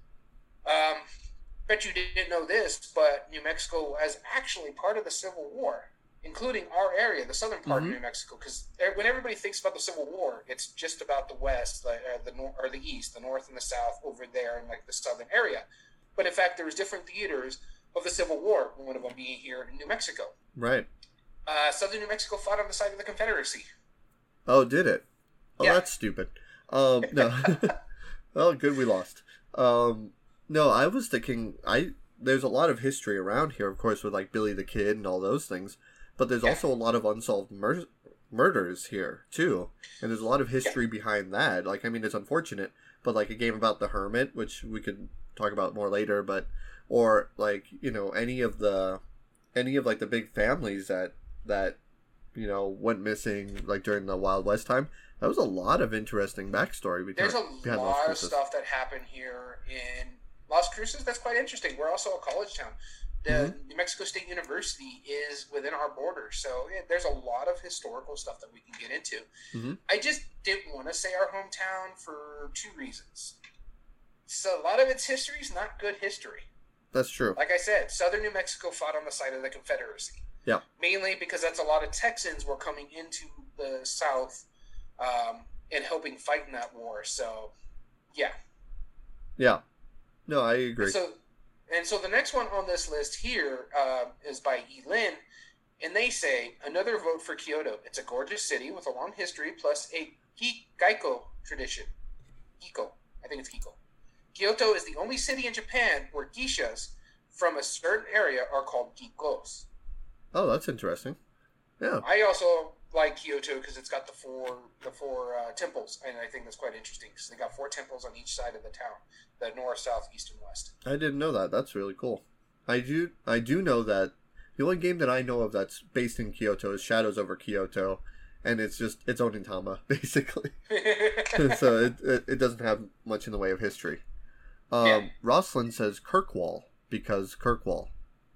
Um, bet you didn't know this, but New Mexico was actually part of the Civil War, including our area, the southern part Mhm. of New Mexico. Because when everybody thinks about the Civil War, it's just about the west, like, uh, the nor- or the east, the north and the south over there in like the southern area. But in fact, there was different theaters of the Civil War. One of them being here in New Mexico. Right. Uh, southern New Mexico fought on the side of the Confederacy. Oh, did it? Oh, Yeah. that's stupid. Um, no. Well, good we lost. Um, no, I was thinking, I there's a lot of history around here, of course, with like Billy the Kid and all those things. But there's Yeah. also a lot of unsolved mur- murders here, too. And there's a lot of history behind that. Like, I mean, it's unfortunate, but like a game about the Hermit, which we could talk about more later, but, or like, you know, any of the, any of like the big families that, that, you know, went missing like during the Wild West time. That was a lot of interesting backstory. Behind, There's a behind Las lot of Cruces. stuff that happened here in Las Cruces that's quite interesting. We're also a college town. The Mm-hmm. New Mexico State University is within our borders, so yeah, there's a lot of historical stuff that we can get into. Mm-hmm. I just didn't want to say our hometown for two reasons. So a lot of its history is not good history. That's true. Like I said, southern New Mexico fought on the side of the Confederacy. Yeah. Mainly because that's a lot of Texans were coming into the South um, and helping fight in that war. So, yeah. Yeah. No, I agree. And so, and so the next one on this list here uh, is by E. Lin, and they say, another vote for Kyoto. It's a gorgeous city with a long history plus a Geiko tradition. Geiko. I think it's Geiko. Kyoto is the only city in Japan where geishas from a certain area are called geikos. Oh, that's interesting. Yeah. I also like Kyoto because it's got the four the four uh, temples, and I think that's quite interesting because they got four temples on each side of the town: the north, south, east, and west. I didn't know that. That's really cool. I do. I do know that the only game that I know of that's based in Kyoto is Shadows over Kyoto, and it's just it's Onitama basically. So it, it it doesn't have much in the way of history. Um, Yeah. Roslyn says Kirkwall because Kirkwall.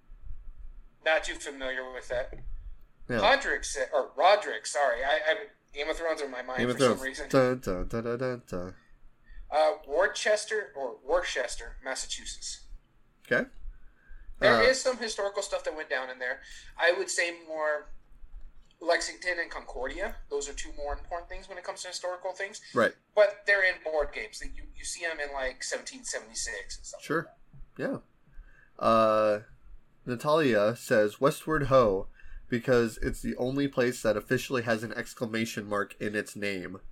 Not too familiar with that. Yeah. Roderick said, or Roderick, sorry, I, I Game of Thrones in my mind Game of for some Thrones. reason. Dun, dun, dun, dun, dun, dun. Uh, Worcester or Worcester, Massachusetts. Okay. There Uh, is some historical stuff that went down in there. I would say more Lexington and Concordia. Those are two more important things when it comes to historical things. Right. But they're in board games. You you see them in like seventeen seventy-six and stuff. Sure. Yeah. Uh, Natalia says Westward Ho because it's the only place that officially has an exclamation mark in its name.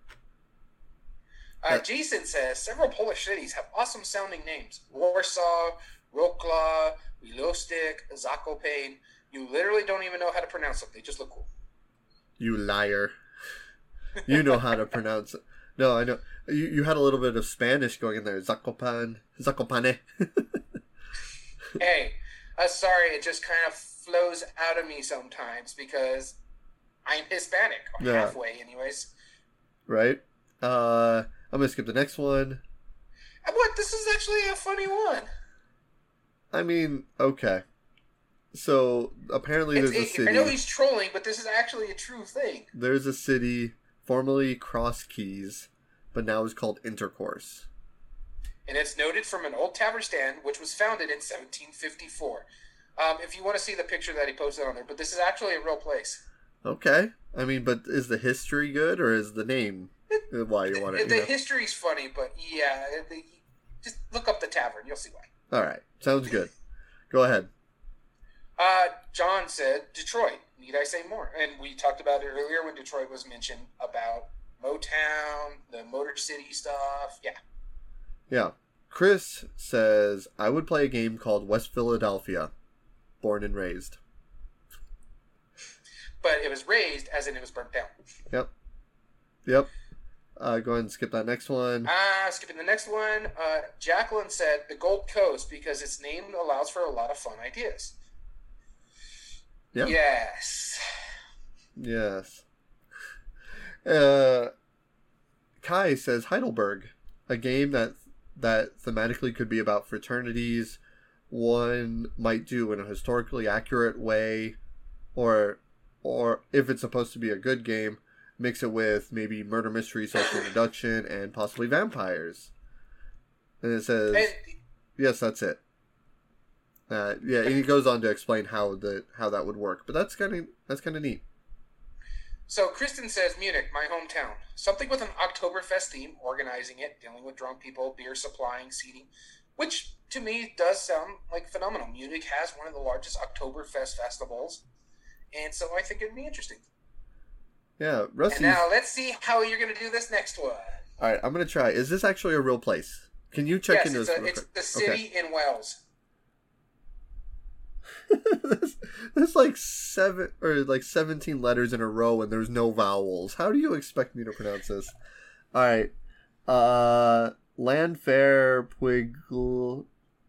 Uh, Jason says several Polish cities have awesome sounding names: Warsaw, Wrocław, Milostic, Zakopane. You literally don't even know how to pronounce them. They just look cool. You liar. You know how to pronounce it. No, I know. You, you had a little bit of Spanish going in there. Zacopan. Zacopane. Hey, uh, sorry, it just kind of flows out of me sometimes because I'm Hispanic, or Yeah. halfway anyways. Right? Uh, I'm going to skip the next one. Uh, What? This is actually a funny one. I mean, okay. So, apparently It's, there's a it, city. I know he's trolling, but this is actually a true thing. There's a city formerly Cross Keys, but now is called Intercourse. And it's noted from an old tavern stand, which was founded in seventeen fifty-four. Um, if you want to see the picture that he posted on there, but this is actually a real place. Okay. I mean, but is the history good or is the name why you want The, it? the You know? history's funny, but yeah, the, just look up the tavern. You'll see why. All right. Sounds good. Go ahead. Uh, John said, Detroit. Need I say more? And we talked about it earlier when Detroit was mentioned about Motown, the Motor City stuff. Yeah. Yeah. Chris says, I would play a game called West Philadelphia, born and raised. But it was raised as in it was burnt down. Yep. Yep. Uh, go ahead and skip that next one. Ah, uh, skipping the next one. Uh, Jacqueline said the Gold Coast because its name allows for a lot of fun ideas. Yeah. Yes. Yes. Uh, Kai says Heidelberg a game that that thematically could be about fraternities, one might do in a historically accurate way, or or if it's supposed to be a good game, mix it with maybe murder mystery, social deduction, and possibly vampires. And it says, And, yes, that's it. Uh, yeah, and he goes on to explain how the how that would work, but that's kind of that's kind of neat. so Kristen says, Munich, my hometown. Something with an Oktoberfest theme, organizing it, dealing with drunk people, beer supplying, seating, which to me does sound like phenomenal. Munich has one of the largest Oktoberfest festivals, and so I think it'd be interesting. Yeah, Rusty. And now let's see how you're going to do this next one. All right, I'm gonna try. Is this actually a real place? Can you check yes, into it's this? a, real it's quick? the city Okay. in Wales. there's, there's like seven or like seventeen letters in a row, and there's no vowels. How do you expect me to pronounce this? All right, uh, Landfair Puigl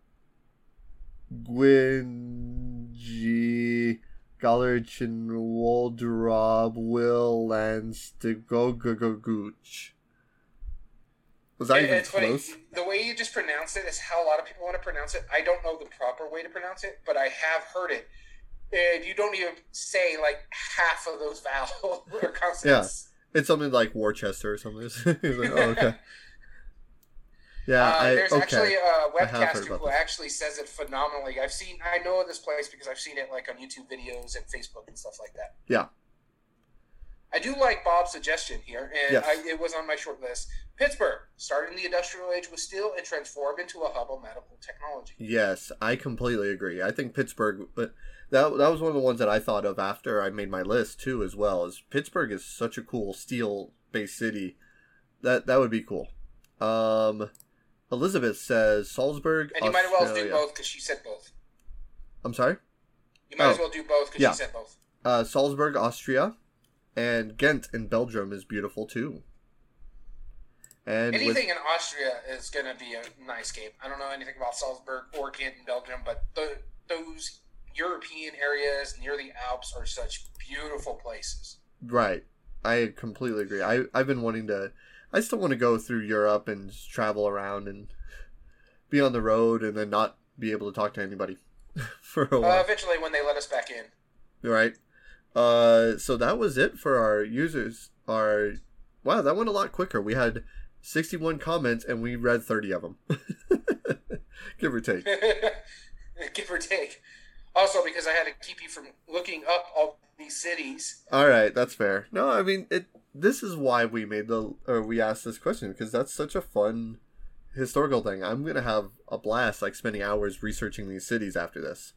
Gwyngi Galerchin Waldrob Will Landstegogogooch. Was that It- even it's funny. close? The way you just pronounce it is how a lot of people want to pronounce it. I don't know the proper way to pronounce it, but I have heard it. And you don't even say like half of those vowels or consonants. It's something like Worcester or something. He's like, oh, okay. Yeah, uh, I, there's okay. actually a I have heard webcaster about who this. actually says it phenomenally. I've seen, I know this place because I've seen it like on YouTube videos and Facebook and stuff like that. Yeah. I do like Bob's suggestion here, and Yes. I, it was on my short list. Pittsburgh, starting the industrial age with steel and transformed into a hub of medical technology. Yes, I completely agree. I think Pittsburgh, but that that was one of the ones that I thought of after I made my list too, as well. Is Pittsburgh is such a cool steel-based city. That that would be cool. Um, Elizabeth says Salzburg, And you might as well do Australia. both because she said both. I'm sorry. You might Oh. as well do both because Yeah. she said both. Uh, Salzburg, Austria, and Ghent in Belgium is beautiful too. And Anything in Austria is going to be a nice game. I don't know anything about Salzburg or Ghent in Belgium, but the, those European areas near the Alps are such beautiful places. with right, I completely agree. I I've been wanting to. I still want to go through Europe and just travel around and be on the road and then not be able to talk to anybody for a Uh, while. eventually, when they let us back in. Right. Uh, so that was it for our users. Our wow, that went a lot quicker. We had sixty-one comments and we read thirty of them, give or take. Give or take. Also, because I had to keep you from looking up all these cities. All right, that's fair. No, I mean it. This is why we made the or we asked this question because that's such a fun historical thing. I'm gonna have a blast, like spending hours researching these cities after this.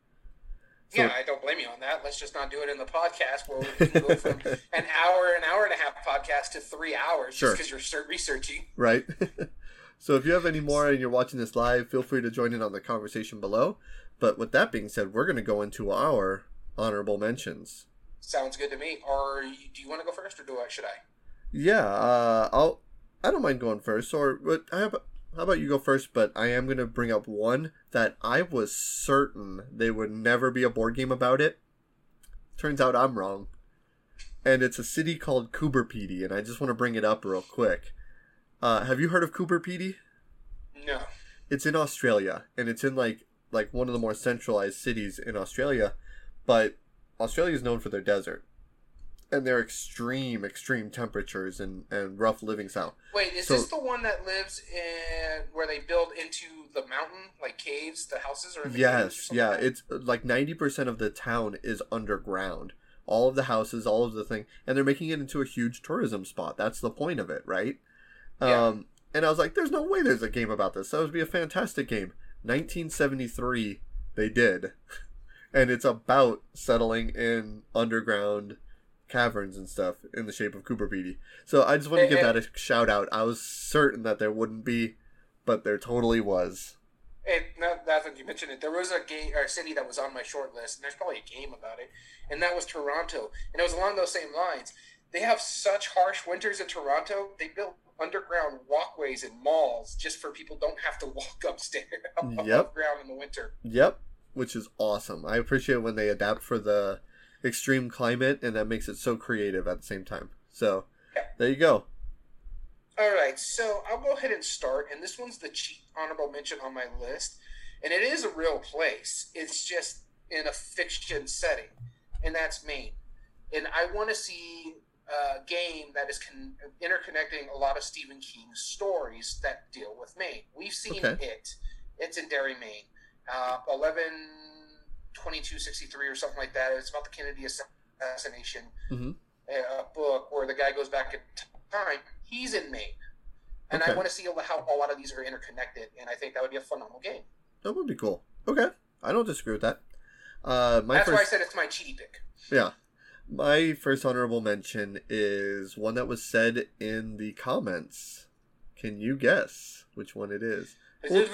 So- Yeah, I don't blame you on that. Let's just not do it in the podcast where we can go from an hour, an hour and a half podcast to three hours Sure. just because you're start researching. Right? So if you have any more and you're watching this live, feel free to join in on the conversation below. But with that being said, we're going to go into our honorable mentions. Sounds good to me. Or you- do you want to go first, or do I? Should I? Yeah, uh, I'll. I don't mind going first. Or but how about, how about you go first? But I am going to bring up one that I was certain they would never be a board game about it. Turns out I'm wrong. And it's a city called Coober Pedy, and I just want to bring it up real quick. Uh, have you heard of Coober Pedy? No. It's in Australia, and it's in like like one of the more centralized cities in Australia, but Australia is known for their desert and their extreme extreme temperatures and, and rough living style. Wait, is So- this the one that lives in where they build into the mountain, like caves, the houses, or in the caves or Yes, something yeah, like that? it's like ninety percent of the town is underground. All of the houses, all of the thing, and they're making it into a huge tourism spot. That's the point of it, right? Yeah. Um, and I was like, there's no way there's a game about this. That would be a fantastic game. nineteen seventy-three, they did. And it's about settling in underground caverns and stuff in the shape of Coober Pedy. So I just want to Eh, give eh. that a shout out. I was certain that there wouldn't be, but there totally was. And now that you mentioned it, there was a game or a city that was on my short list, and there's probably a game about it, and that was Toronto. And it was along those same lines. They have such harsh winters in Toronto. They built underground walkways and malls just for people don't have to walk upstairs, up, Yep. above ground in the winter. Yep, which is awesome. I appreciate when they adapt for the extreme climate, and that makes it so creative at the same time. So, Yeah. there you go. All right, so I'll go ahead and start, and this one's the cheap honorable mention on my list, and it is a real place. It's just in a fiction setting, and that's Maine. And I want to see a game that is con- interconnecting a lot of Stephen King's stories that deal with Maine. We've seen Okay. it. It's in Derry, Maine. Uh, eleven twenty-two sixty-three or something like that. It's about the Kennedy assassination. Mm-hmm. A book where the guy goes back in time. He's in Maine. And Okay. I want to see how a lot of these are interconnected, and I think that would be a phenomenal game. That would be cool. Okay. I don't disagree with that. Uh, my That's first... why I said it's my cheaty pick. Yeah. My first honorable mention is one that was said in the comments. Can you guess which one it is? Well,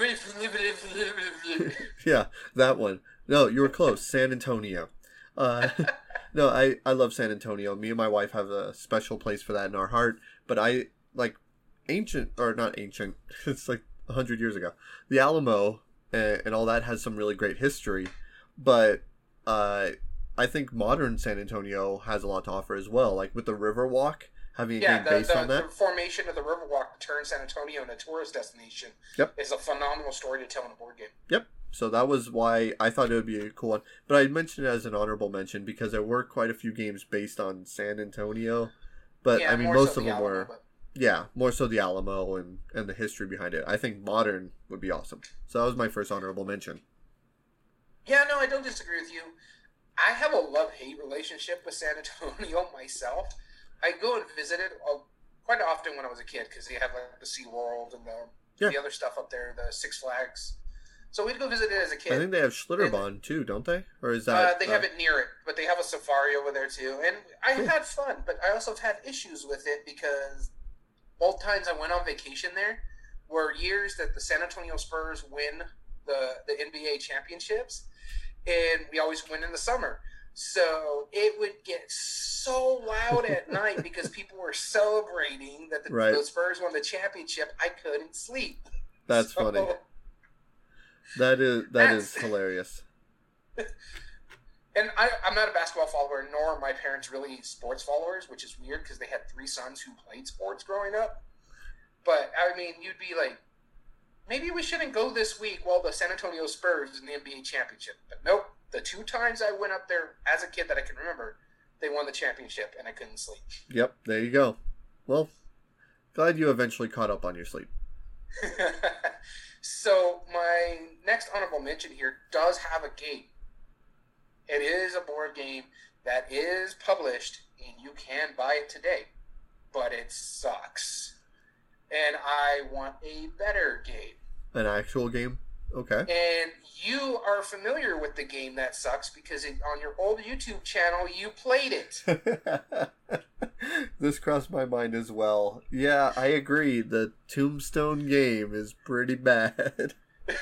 yeah, that one. No, you were close. San Antonio. Uh, no, I, I love San Antonio. Me and my wife have a special place for that in our heart. But I, like, ancient, or not ancient, it's like one hundred years ago. The Alamo and, and all that has some really great history. But uh, I think modern San Antonio has a lot to offer as well. Like with the Riverwalk, having a Yeah, game the, based the, on that. the formation of the Riverwalk to turn San Antonio into a tourist destination Yep. is a phenomenal story to tell in a board game. Yep. So that was why I thought it would be a cool one. But I mentioned it as an honorable mention because there were quite a few games based on San Antonio. But Yeah, I mean, more most so of the them Alamo, were, but- yeah, more so the Alamo and, and the history behind it. I think modern would be awesome. So that was my first honorable mention. Yeah, no, I don't disagree with you. I have a love-hate relationship with San Antonio myself. I go and visit it uh, quite often when I was a kid because they have like the SeaWorld and the, Yeah. the other stuff up there, the Six Flags. So we'd go visit it as a kid. I think they have Schlitterbahn too, don't they? Or is Uh, that... they have it near it, but they have a safari over there too. And I Cool. had fun, but I also have had issues with it because both times I went on vacation there were years that the San Antonio Spurs win the, the N B A championships, and we always win in the summer. So it would get so loud at night because people were celebrating that the, Right. the Spurs won the championship. I couldn't sleep. That's So- funny. That is that That's- is hilarious. And I, I'm not a basketball follower, nor are my parents really sports followers, which is weird because they had three sons who played sports growing up. But, I mean, you'd be like, maybe we shouldn't go this week while the San Antonio Spurs in the N B A championship. But nope, the two times I went up there as a kid that I can remember, they won the championship and I couldn't sleep. Yep, there you go. Well, glad you eventually caught up on your sleep. So, my next honorable mention here does have a game. It is a board game that is published, and you can buy it today, but it sucks. And I want a better game. An actual game? Okay. And you are familiar with the game that sucks because it, on your old YouTube channel, you played it. This crossed my mind as well. Yeah, I agree. The Tombstone game is pretty bad.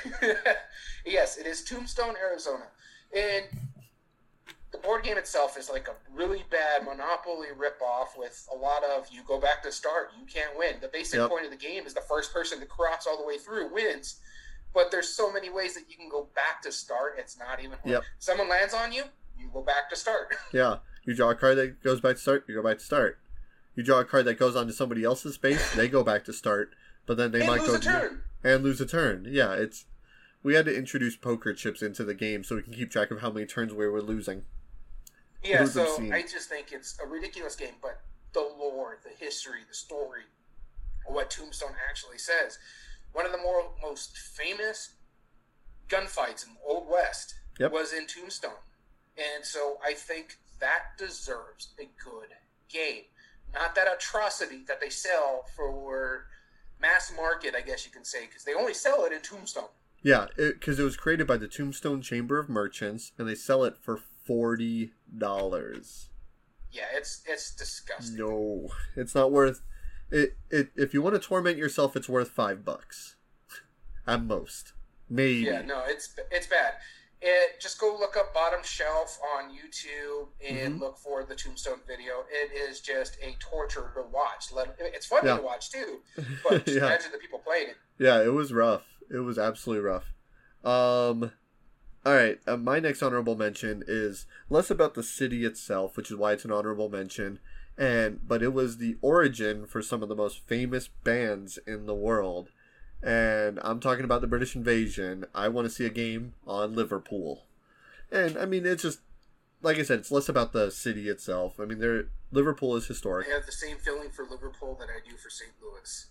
Yes, it is Tombstone, Arizona. And the board game itself is like a really bad Monopoly ripoff with a lot of you go back to start, you can't win. The basic Yep. point of the game is the first person to cross all the way through wins. But there's so many ways that you can go back to start, it's not even hard. Yep. Someone lands on you, you go back to start. Yeah, you draw a card that goes back to start, you go back to start. You draw a card that goes onto somebody else's space, they go back to start, but then they and might lose go a turn. and lose a turn. Yeah, it's we had to introduce poker chips into the game so we can keep track of how many turns we were losing. Yeah, It was so obscene. I just think it's a ridiculous game, but the lore, the history, the story, what Tombstone actually says. One of the more most famous gunfights in the Old West Yep. was in Tombstone. And so I think that deserves a good game. Not that atrocity that they sell for mass market, I guess you can say, because they only sell it in Tombstone. Yeah, because it, it was created by the Tombstone Chamber of Merchants, and they sell it for forty dollars. Yeah, it's it's disgusting. No, it's not worth it. It if you want to torment yourself, it's worth five bucks at most, maybe. Yeah, no, it's it's bad. It just go look up Bottom Shelf on YouTube and Mhm. look for the Tombstone video. It is just a torture to watch. Let it's funny Yeah. to watch too, but just Yeah. imagine the people playing it. Yeah, it was rough. It was absolutely rough. Um, all right. Uh, my next honorable mention is less about the city itself, which is why it's an honorable mention, and but it was the origin for some of the most famous bands in the world. And I'm talking about the British invasion. I want to see a game on Liverpool. And I mean, it's just, like I said, it's less about the city itself. I mean, there Liverpool is historic. I have the same feeling for Liverpool that I do for Saint Louis.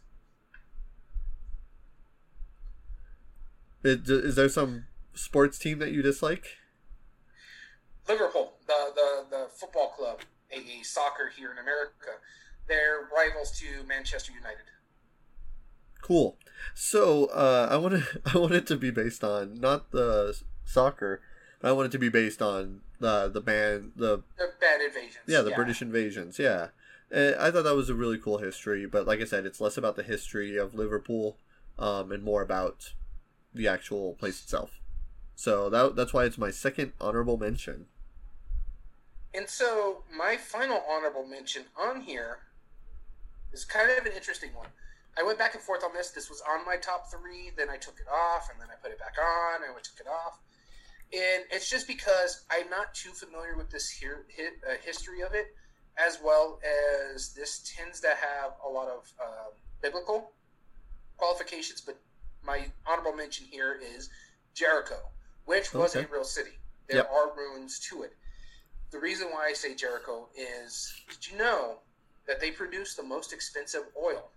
It, is there some sports team that you dislike? Liverpool, the the, the football club, a soccer here in America. They're rivals to Manchester United. Cool. So uh, I want to I want it to be based on not the soccer, but I want it to be based on the the band the the bad invasions. Yeah, the yeah. British invasions. Yeah, and I thought that was a really cool history. But like I said, it's less about the history of Liverpool, um, and more about the actual place itself. So that that's why it's my second honorable mention. And so my final honorable mention on here is kind of an interesting one. I went back and forth on this. This was on my top three. Then I took it off, and then I put it back on, and I took it off. And it's just because I'm not too familiar with this here, hit, uh, history of it, as well as this tends to have a lot of uh, biblical qualifications. But my honorable mention here is Jericho, which was okay. a real city. There yep. are ruins to it. The reason why I say Jericho is, did you know that they produce the most expensive oil?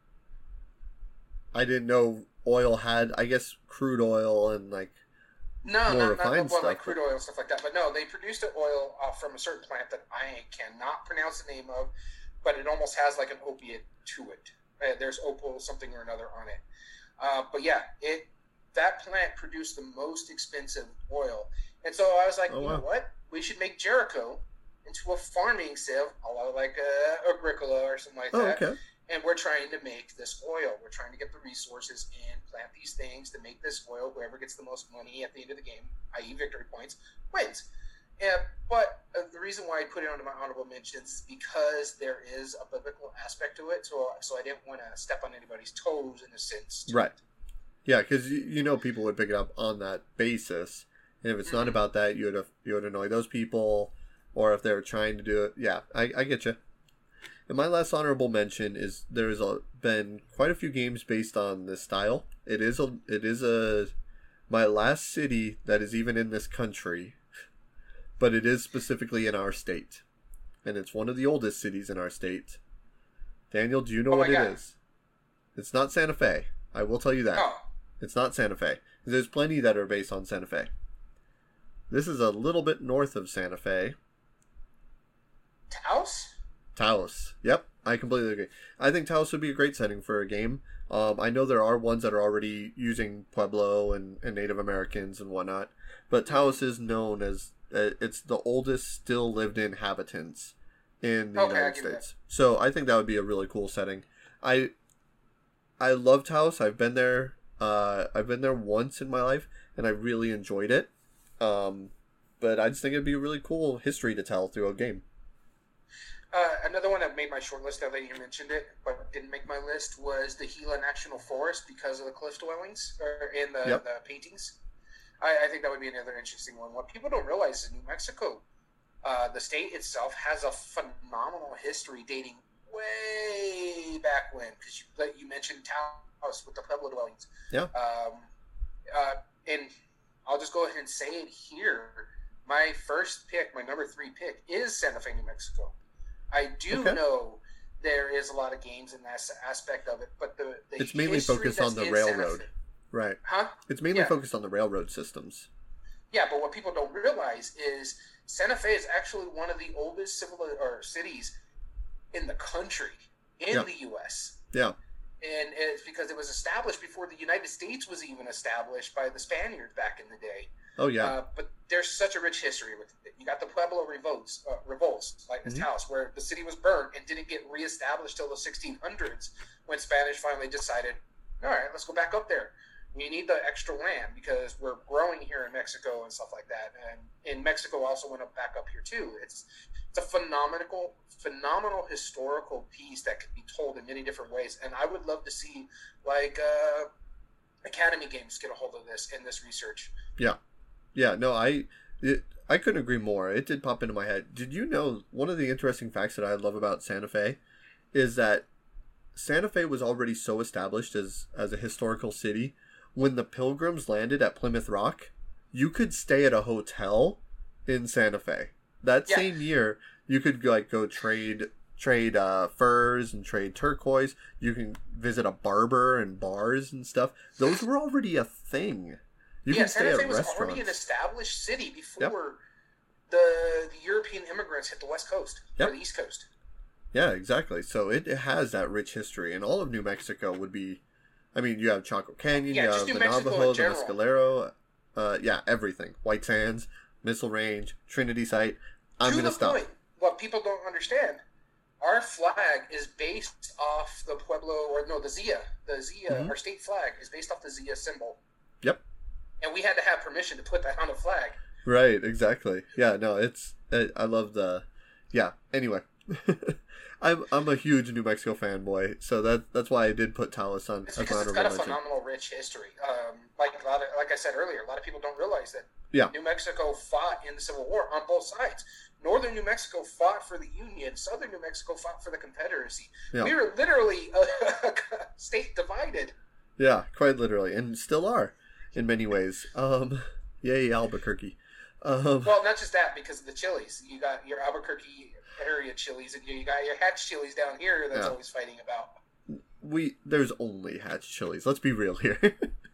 I didn't know oil had, I guess, crude oil and like no, more not, refined not, well, stuff. like crude oil and stuff like that. But no, they produced the oil uh, from a certain plant that I cannot pronounce the name of, but it almost has like an opiate to it. Uh, there's opal something or another on it. Uh, but yeah, it that plant produced the most expensive oil. And so I was like, oh, you wow. know what? We should make Jericho into a farming civ, a lot like uh, Agricola or something like oh, that. Okay. And we're trying to make this oil. We're trying to get the resources and plant these things to make this oil. Whoever gets the most money at the end of the game, that is victory points, wins. And, but uh, the reason why I put it under my honorable mentions is because there is a biblical aspect to it. So, so I didn't want to step on anybody's toes in a sense. Right. It. Yeah, because you, you know people would pick it up on that basis. And if it's mm-hmm. not about that, you would you would annoy those people. Or if they were trying to do it. Yeah, I, I get you. And my last honorable mention is there's a, been quite a few games based on this style. It is a it is a my last city that is even in this country, but it is specifically in our state, and it's one of the oldest cities in our state. Daniel, do you know oh what it God. is? It's not Santa Fe. I will tell you that. Oh. It's not Santa Fe. There's plenty that are based on Santa Fe. This is a little bit north of Santa Fe. Taos? Taos. Yep, I completely agree. I think Taos would be a great setting for a game. Um, I know there are ones that are already using Pueblo and, and Native Americans and whatnot, but Taos is known as uh, it's the oldest still lived in inhabitants in the okay, United States. So I think that would be a really cool setting. I I love Taos. I've been there. Uh, I've been there once in my life, and I really enjoyed it. Um, but I just think it'd be a really cool history to tell through a game. Uh, another one that made my short list, now that you mentioned it, but didn't make my list, was the Gila National Forest because of the cliff dwellings or in the, yep. the paintings. I, I think that would be another interesting one. What people don't realize is New Mexico, uh, the state itself, has a phenomenal history dating way back when. Because you, you mentioned Taos with the Pueblo dwellings. Yeah. Um, uh, and I'll just go ahead and say it here. My first pick, my number three pick, is Santa Fe, New Mexico. I do okay. know there is a lot of games in that aspect of it, but the, the it's mainly focused on the railroad, Fe- right? Huh? It's mainly yeah. focused on the railroad systems. Yeah, but what people don't realize is Santa Fe is actually one of the oldest civil or cities in the country, in yeah. the U S. Yeah, and it's because it was established before the United States was even established by the Spaniards back in the day. Oh yeah, uh, but there's such a rich history with it. You got the Pueblo revolts, uh, revolts like this mm-hmm. house, where the city was burnt and didn't get reestablished till the sixteen hundreds, when Spanish finally decided, all right, let's go back up there. We need the extra land because we're growing here in Mexico and stuff like that. And in Mexico also went up back up here too. It's it's a phenomenal, phenomenal historical piece that could be told in many different ways. And I would love to see like uh, Academy Games get a hold of this in this research. Yeah. Yeah, no, I It, I couldn't agree more. It did pop into my head. Did you know one of the interesting facts that I love about Santa Fe is that Santa Fe was already so established as, as a historical city. When the Pilgrims landed at Plymouth Rock, you could stay at a hotel in Santa Fe. That yeah. same year, you could like go trade trade uh, furs and trade turquoise. You can visit a barber and bars and stuff. Those were already a thing. You yeah, can stay Santa Fe at was restaurants. already an established city before yep. the, the European immigrants hit the West Coast yep. or the East Coast. Yeah, exactly. So it, it has that rich history, and all of New Mexico would be. I mean, you have Chaco Canyon, yeah, you just have New the Mexico Navajo, in the general. Mescalero, uh, yeah, everything. White Sands, Missile Range, Trinity Site. I'm to gonna the stop. point, what people don't understand, our flag is based off the Pueblo, or no, the Zia. The Zia, mm-hmm. our state flag is based off the Zia symbol. Yep. And we had to have permission to put that on the flag. Right, exactly. Yeah, no, it's, I, I love the, yeah, anyway. I'm I'm a huge New Mexico fanboy, so that that's why I did put Taos on. It's because it's got a mention. phenomenal, rich history. Um, like a lot of, like I said earlier, a lot of people don't realize that yeah. New Mexico fought in the Civil War on both sides. Northern New Mexico fought for the Union. Southern New Mexico fought for the Confederacy. Yeah. We were literally a, a state divided. Yeah, quite literally, and still are in many ways. Um, yay, Albuquerque. Um, well, not just that, because of the chilies. You got your Albuquerque area chilies, and you got your Hatch chilies down here that's yeah. always fighting about. We there's only Hatch chilies. Let's be real here.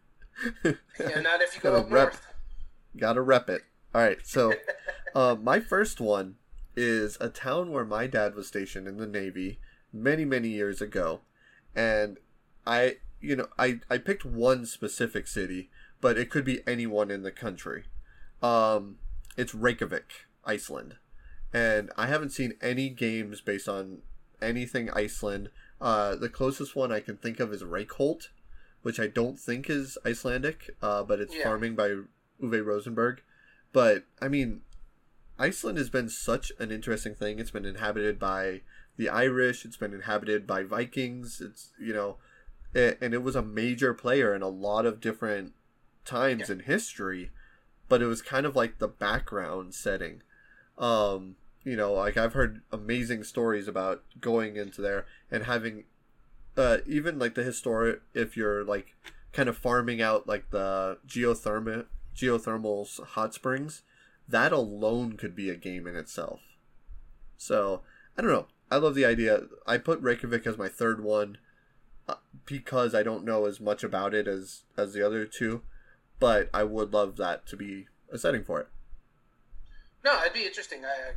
yeah, not if you go up north. Gotta rep it. All right, so uh, my first one is a town where my dad was stationed in the Navy many many years ago, and I you know I I picked one specific city, but it could be anyone in the country. Um, it's Reykjavik, Iceland. And I haven't seen any games based on anything Iceland. Uh, the closest one I can think of is Reykholt, which I don't think is Icelandic, uh, but it's yeah. farming by Uwe Rosenberg. But, I mean, Iceland has been such an interesting thing. It's been inhabited by the Irish. It's been inhabited by Vikings. It's, you know, it, and it was a major player in a lot of different times yeah. in history. But it was kind of like the background setting. Um, you know, like I've heard amazing stories about going into there and having, uh, even like the historic, if you're like kind of farming out like the geothermal, geothermal hot springs, that alone could be a game in itself. So, I don't know. I love the idea. I put Reykjavik as my third one uh, because I don't know as much about it as, as the other two, but I would love that to be a setting for it. No, it'd be interesting. I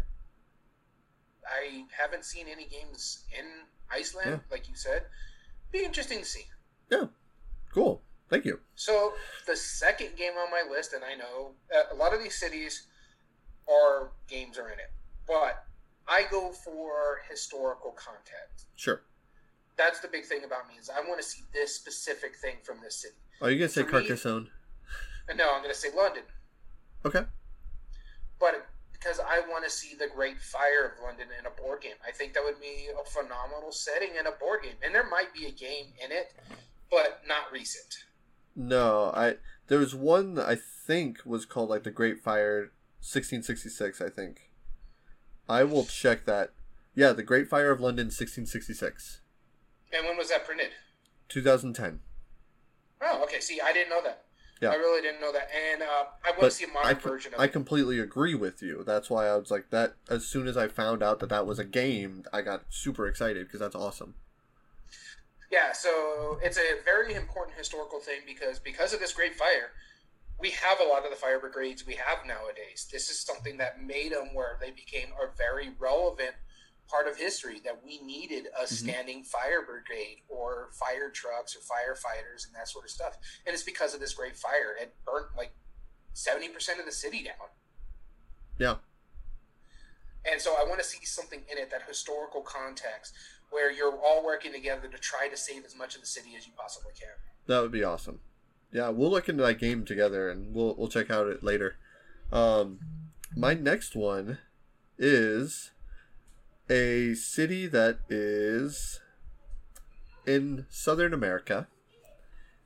I haven't seen any games in Iceland, yeah. like you said. Be interesting to see. Yeah, cool. Thank you. So the second game on my list, and I know uh, a lot of these cities are games are in it, but I go for historical content. Sure. That's the big thing about me is I want to see this specific thing from this city. Are you gonna say Carcassonne? No, I'm gonna say London. Okay. But because I want to see the Great Fire of London in a board game. I think that would be a phenomenal setting in a board game. And there might be a game in it, but not recent. No, I there was one that I think was called like the Great Fire sixteen sixty-six, I think. I will check that. Yeah, the Great Fire of London sixteen sixty-six. And when was that printed? twenty ten. Oh, okay. See, I didn't know that. Yeah. I really didn't know that, and uh, I want but to see a modern I, version of I it. I completely agree with you. That's why I was like that. As soon as I found out that that was a game, I got super excited because that's awesome. Yeah, so it's a very important historical thing because because of this Great Fire, we have a lot of the fire brigades we have nowadays. This is something that made them where they became a very relevant part of history, that we needed a standing mm-hmm. fire brigade or fire trucks or firefighters and that sort of stuff. And it's because of this Great Fire. It burnt like seventy percent of the city down. Yeah. And so I want to see something in it, that historical context, where you're all working together to try to save as much of the city as you possibly can. That would be awesome. Yeah, we'll look into that game together and we'll we'll check out it later. Um, my next one is a city that is in Southern America,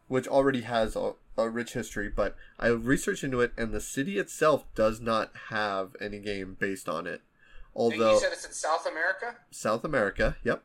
which already has a, a rich history, but I researched into it, and the city itself does not have any game based on it. And Although you said it's in South America? South America, yep,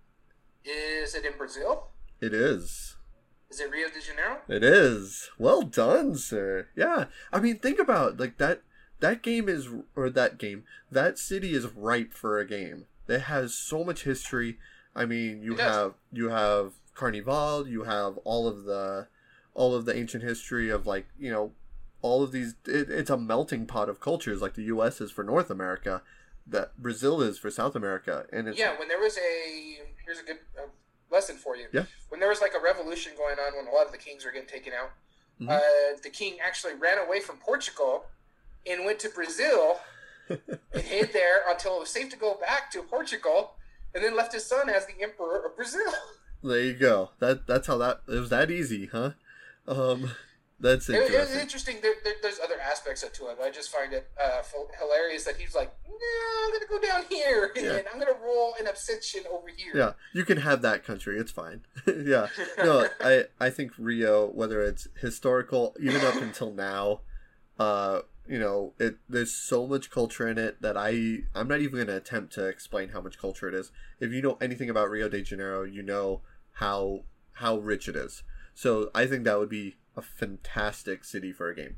Is it in Brazil? it is. Is it Rio de Janeiro? It is. Well done, sir. Yeah, I mean, think about like that. That game is, or that game, that city is ripe for a game. It has so much history. I mean, you It does. have you have Carnival, you have all of the, all of the ancient history of like you know, all of these. It, it's a melting pot of cultures, like the U S is for North America, that Brazil is for South America, and it's Yeah, when there was a here's a good uh, lesson for you. Yeah. When there was like a revolution going on, when a lot of the kings were getting taken out, Mhm. uh, the king actually ran away from Portugal and went to Brazil and hid there until it was safe to go back to Portugal, and then left his son as the emperor of Brazil. there you go. That that's how that it was that easy, huh? Um, that's It, it was interesting. interesting. There, there, there's other aspects to it. I just find it uh, f- hilarious that he's like, "No, I'm gonna go down here, Yeah. and I'm gonna roll an obsession over here." Yeah, you can have that country. It's fine. Yeah. No, I I think Rio, whether it's historical, even up until now, uh, you know, it there's so much culture in it that I I'm not even gonna attempt to explain how much culture it is. If you know anything about Rio de Janeiro, you know how how rich it is. So I think that would be a fantastic city for a game.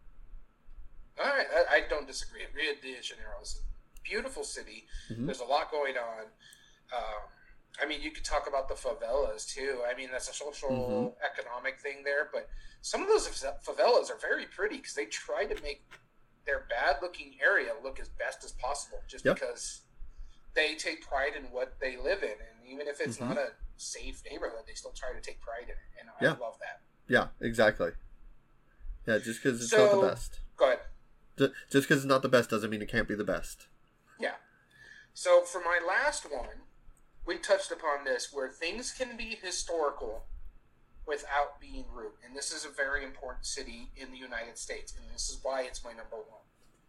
All right, I, I don't disagree. Rio de Janeiro is a beautiful city. Mhm. There's a lot going on. Um, I mean, you could talk about the favelas too. I mean, that's a social, Mm-hmm. economic thing there. But some of those favelas are very pretty because they try to make their bad-looking area look as best as possible, just Yeah. because they take pride in what they live in, and even if it's Mhm. not a safe neighborhood, they still try to take pride in it. And I Yeah. love that. Yeah, exactly. Yeah, just because it's So- not the best. Go ahead. Ju- Just because it's not the best doesn't mean it can't be the best. Yeah. So for my last one, we touched upon this where things can be historical without being rude. And this is a very important city in the United States, and this is why it's my number one.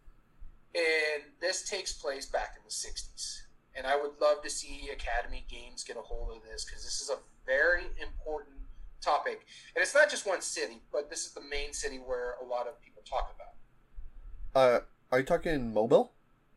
And this takes place back in the sixties. And I would love to see Academy Games get a hold of this because this is a very important topic. And it's not just one city, but this is the main city where a lot of people talk about. Uh, are you talking mobile?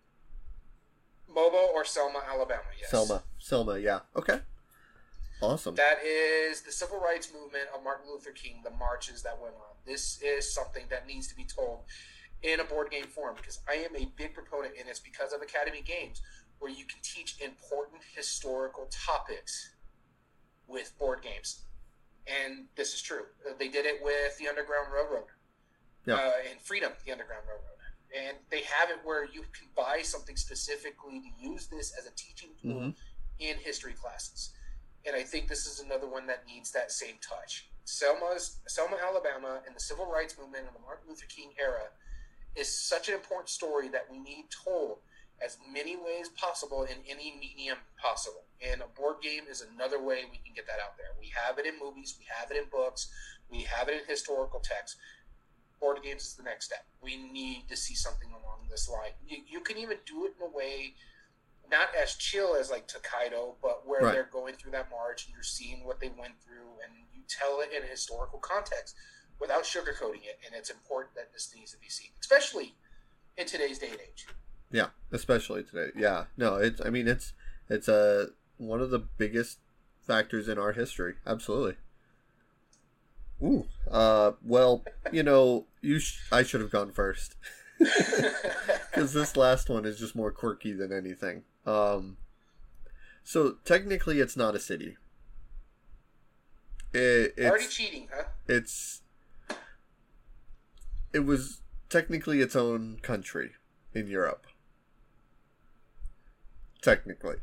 Mobile or Selma, Alabama, yes. Selma. Selma, yeah. Okay. Awesome. That is the civil rights movement of Martin Luther King, the marches that went on. This is something that needs to be told in a board game form because I am a big proponent, and it's because of Academy Games, where you can teach important historical topics with board games. And this is true. They did it with the Underground Railroad Yeah. uh, and Freedom, the Underground Railroad. And they have it where you can buy something specifically to use this as a teaching tool Mhm. in history classes. And I think this is another one that needs that same touch. Selma's Selma, Alabama, and the civil rights movement in the Martin Luther King era is such an important story that we need told as many ways possible in any medium possible. And a board game is another way we can get that out there. We have it in movies, we have it in books, we have it in historical texts. Board games is the next step. We need to see something along this line. You, you can even do it in a way not as chill as like Tokaido, but where Right. they're going through that march and you're seeing what they went through and you tell it in a historical context without sugarcoating it. And it's important that this needs to be seen, especially in today's day and age. Yeah, especially today. Yeah, no, it's. I mean, it's it's a one of the biggest factors in our history. Absolutely. Ooh. Uh. Well, you know, you. Sh- I should have gone first because this last one is just more quirky than anything. Um. So technically, it's not a city. It, it's, Already cheating, huh? it's. It was technically its own country in Europe. Technically.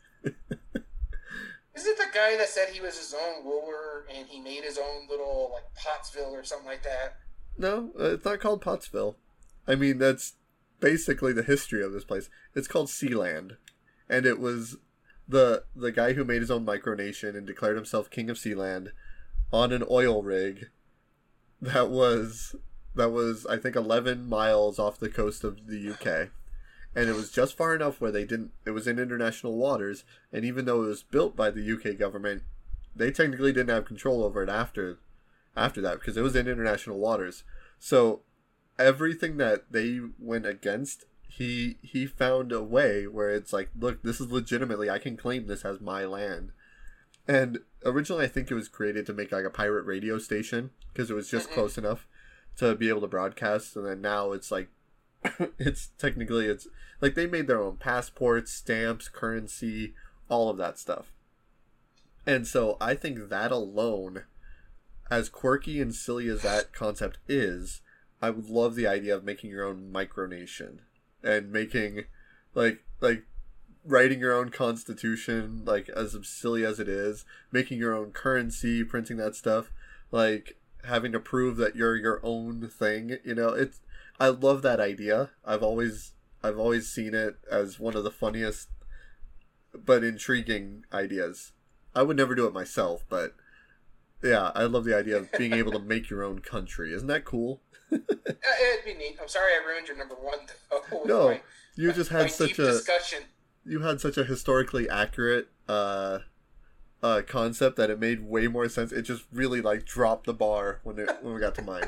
Is it the guy that said he was his own ruler and he made his own little like Pottsville or something like that? No, uh, it's not called Pottsville. I mean, that's basically the history of this place. It's called Sealand, and it was the the guy who made his own micronation and declared himself king of Sealand on an oil rig that was that was I think eleven miles off the coast of the U K. And it was just far enough where they didn't it was in international waters, and even though it was built by the U K government, they technically didn't have control over it after after that because it was in international waters. So everything that they went against, he he found a way where it's like, look, this is legitimately, I can claim this as my land. And originally I think it was created to make like a pirate radio station because it was just mm-hmm. close enough to be able to broadcast. And then now it's like, it's technically, it's like they made their own passports, stamps, currency, all of that stuff. And so I think that alone, as quirky and silly as that concept is, I would love the idea of making your own micronation and making like like writing your own constitution, like as silly as it is, making your own currency, printing that stuff, like having to prove that you're your own thing. You know, it's I love that idea. I've always I've always seen it as one of the funniest but intriguing ideas. I would never do it myself, but yeah, I love the idea of being able to make your own country. Isn't that cool? uh, it'd be neat. I'm sorry I ruined your number one. Though, no, my, you just had such a discussion. You had such a historically accurate uh, uh, concept that it made way more sense. It just really like dropped the bar when it when we got to mine.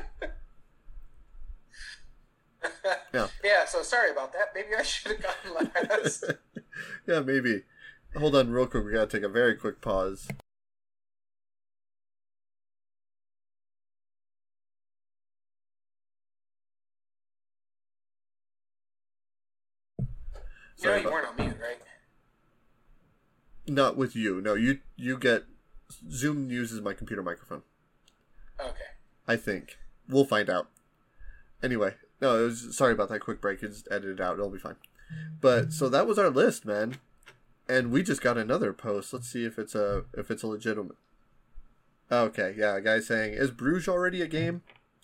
Yeah. Yeah. So sorry about that. Maybe I should have gotten last. Yeah, maybe. Hold on, real quick. We gotta take a very quick pause. You know you weren't on mute, right? Not with you. No, you you get... Zoom uses my computer microphone. Okay. I think. We'll find out. Anyway. No, it was... Sorry about that quick break. You just edit it out. It'll be fine. But, so that was our list, man. And we just got another post. Let's see if it's a if it's a legitimate... Okay, yeah. A guy saying, is Bruges already a game?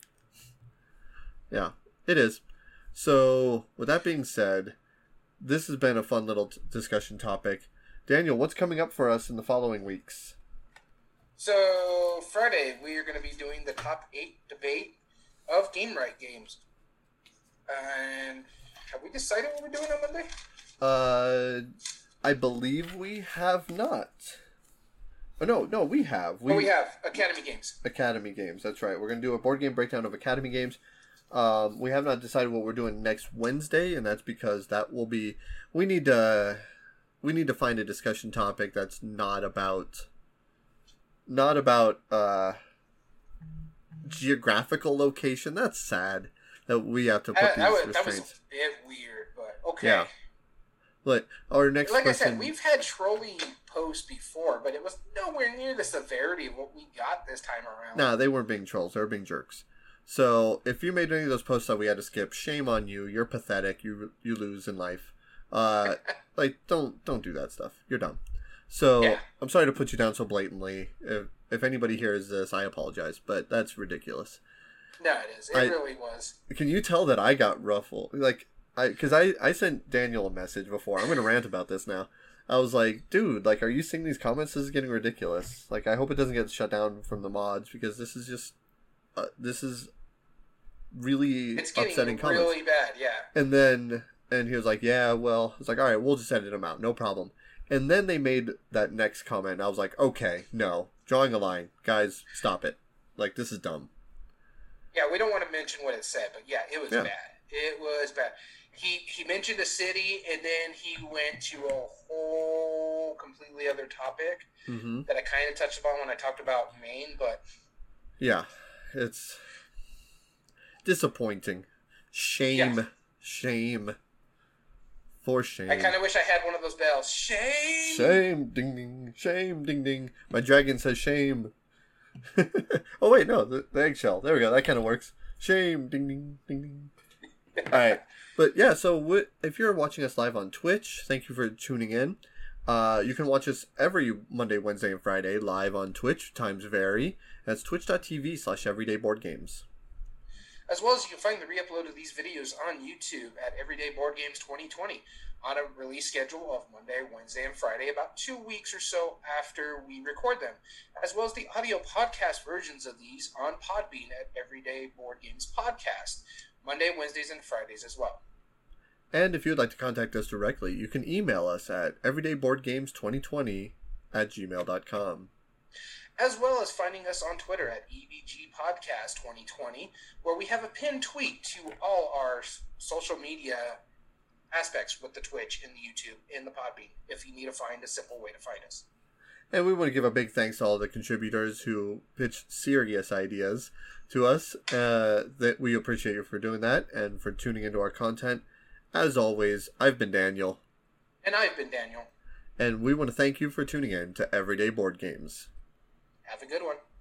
Yeah, it is. So, with that being said... This has been a fun little t- discussion topic. Daniel, what's coming up for us in the following weeks? So, Friday, we are going to be doing the top eight debate of Game Right games. And have we decided what we're doing on Monday? Uh, I believe we have not. Oh, no, no, we have. We, oh, we have. Academy games. Academy games, that's right. We're going to do a board game breakdown of Academy games. Um, we have not decided what we're doing next Wednesday, and that's because that will be... We need to... We need to find a discussion topic that's not about... Not about, uh... geographical location. That's sad that we have to put I, these I would, restraints. That was a bit weird, but okay. Yeah. But our next Like person... I said, we've had trolling posts before, but it was nowhere near the severity of what we got this time around. Nah, they weren't being trolls. They were being jerks. So, if you made any of those posts that we had to skip, shame on you. You're pathetic. You you lose in life. Uh, like, don't don't do that stuff. You're dumb. So, yeah. I'm sorry to put you down so blatantly. If, if anybody hears this, I apologize. But that's ridiculous. No, it is. It I, really was. Can you tell that I got ruffled? Like, I because I, I sent Daniel a message before. I'm going to rant about this now. I was like, dude, like, are you seeing these comments? This is getting ridiculous. Like, I hope it doesn't get shut down from the mods because this is just... Uh, this is really it's getting upsetting comments. Really bad, yeah. And then, and he was like, "Yeah, well," it's like, "All right, we'll just edit them out, no problem." And then they made that next comment, and I was like, "Okay, no, drawing a line, guys, stop it. Like, this is dumb." Yeah, we don't want to mention what it said, but yeah, it was yeah. bad. It was bad. He he mentioned a city, and then he went to a whole completely other topic mm-hmm. that I kind of touched upon when I talked about Maine, but yeah. It's disappointing. Shame. Yeah. Shame. For shame. I kind of wish I had one of those bells. Shame! Shame. Ding, ding. Shame. Ding, ding. My dragon says shame. Oh, wait, no. The, the eggshell. There we go. That kind of works. Shame. Ding, ding. Ding, ding. All right. But, yeah, so w- if you're watching us live on Twitch, thank you for tuning in. Uh, you can watch us every Monday, Wednesday, and Friday live on Twitch. Times vary. That's twitch.tv slash everydayboardgames. As well as you can find the re-upload of these videos on YouTube at Everyday Board Games twenty twenty on a release schedule of Monday, Wednesday, and Friday, about two weeks or so after we record them, as well as the audio podcast versions of these on Podbean at Everyday Board Games Podcast, Monday, Wednesdays, and Fridays as well. And if you'd like to contact us directly, you can email us at everydayboardgames twenty twenty at gmail dot com. as well as finding us on Twitter at E B G Podcast twenty twenty, where we have a pinned tweet to all our social media aspects with the Twitch and the YouTube and the Podbean, if you need to find a simple way to find us. And we want to give a big thanks to all the contributors who pitched serious ideas to us. Uh, that we appreciate you for doing that and for tuning into our content. As always, I've been Daniel. And I've been Daniel. And we want to thank you for tuning in to Everyday Board Games. Have a good one.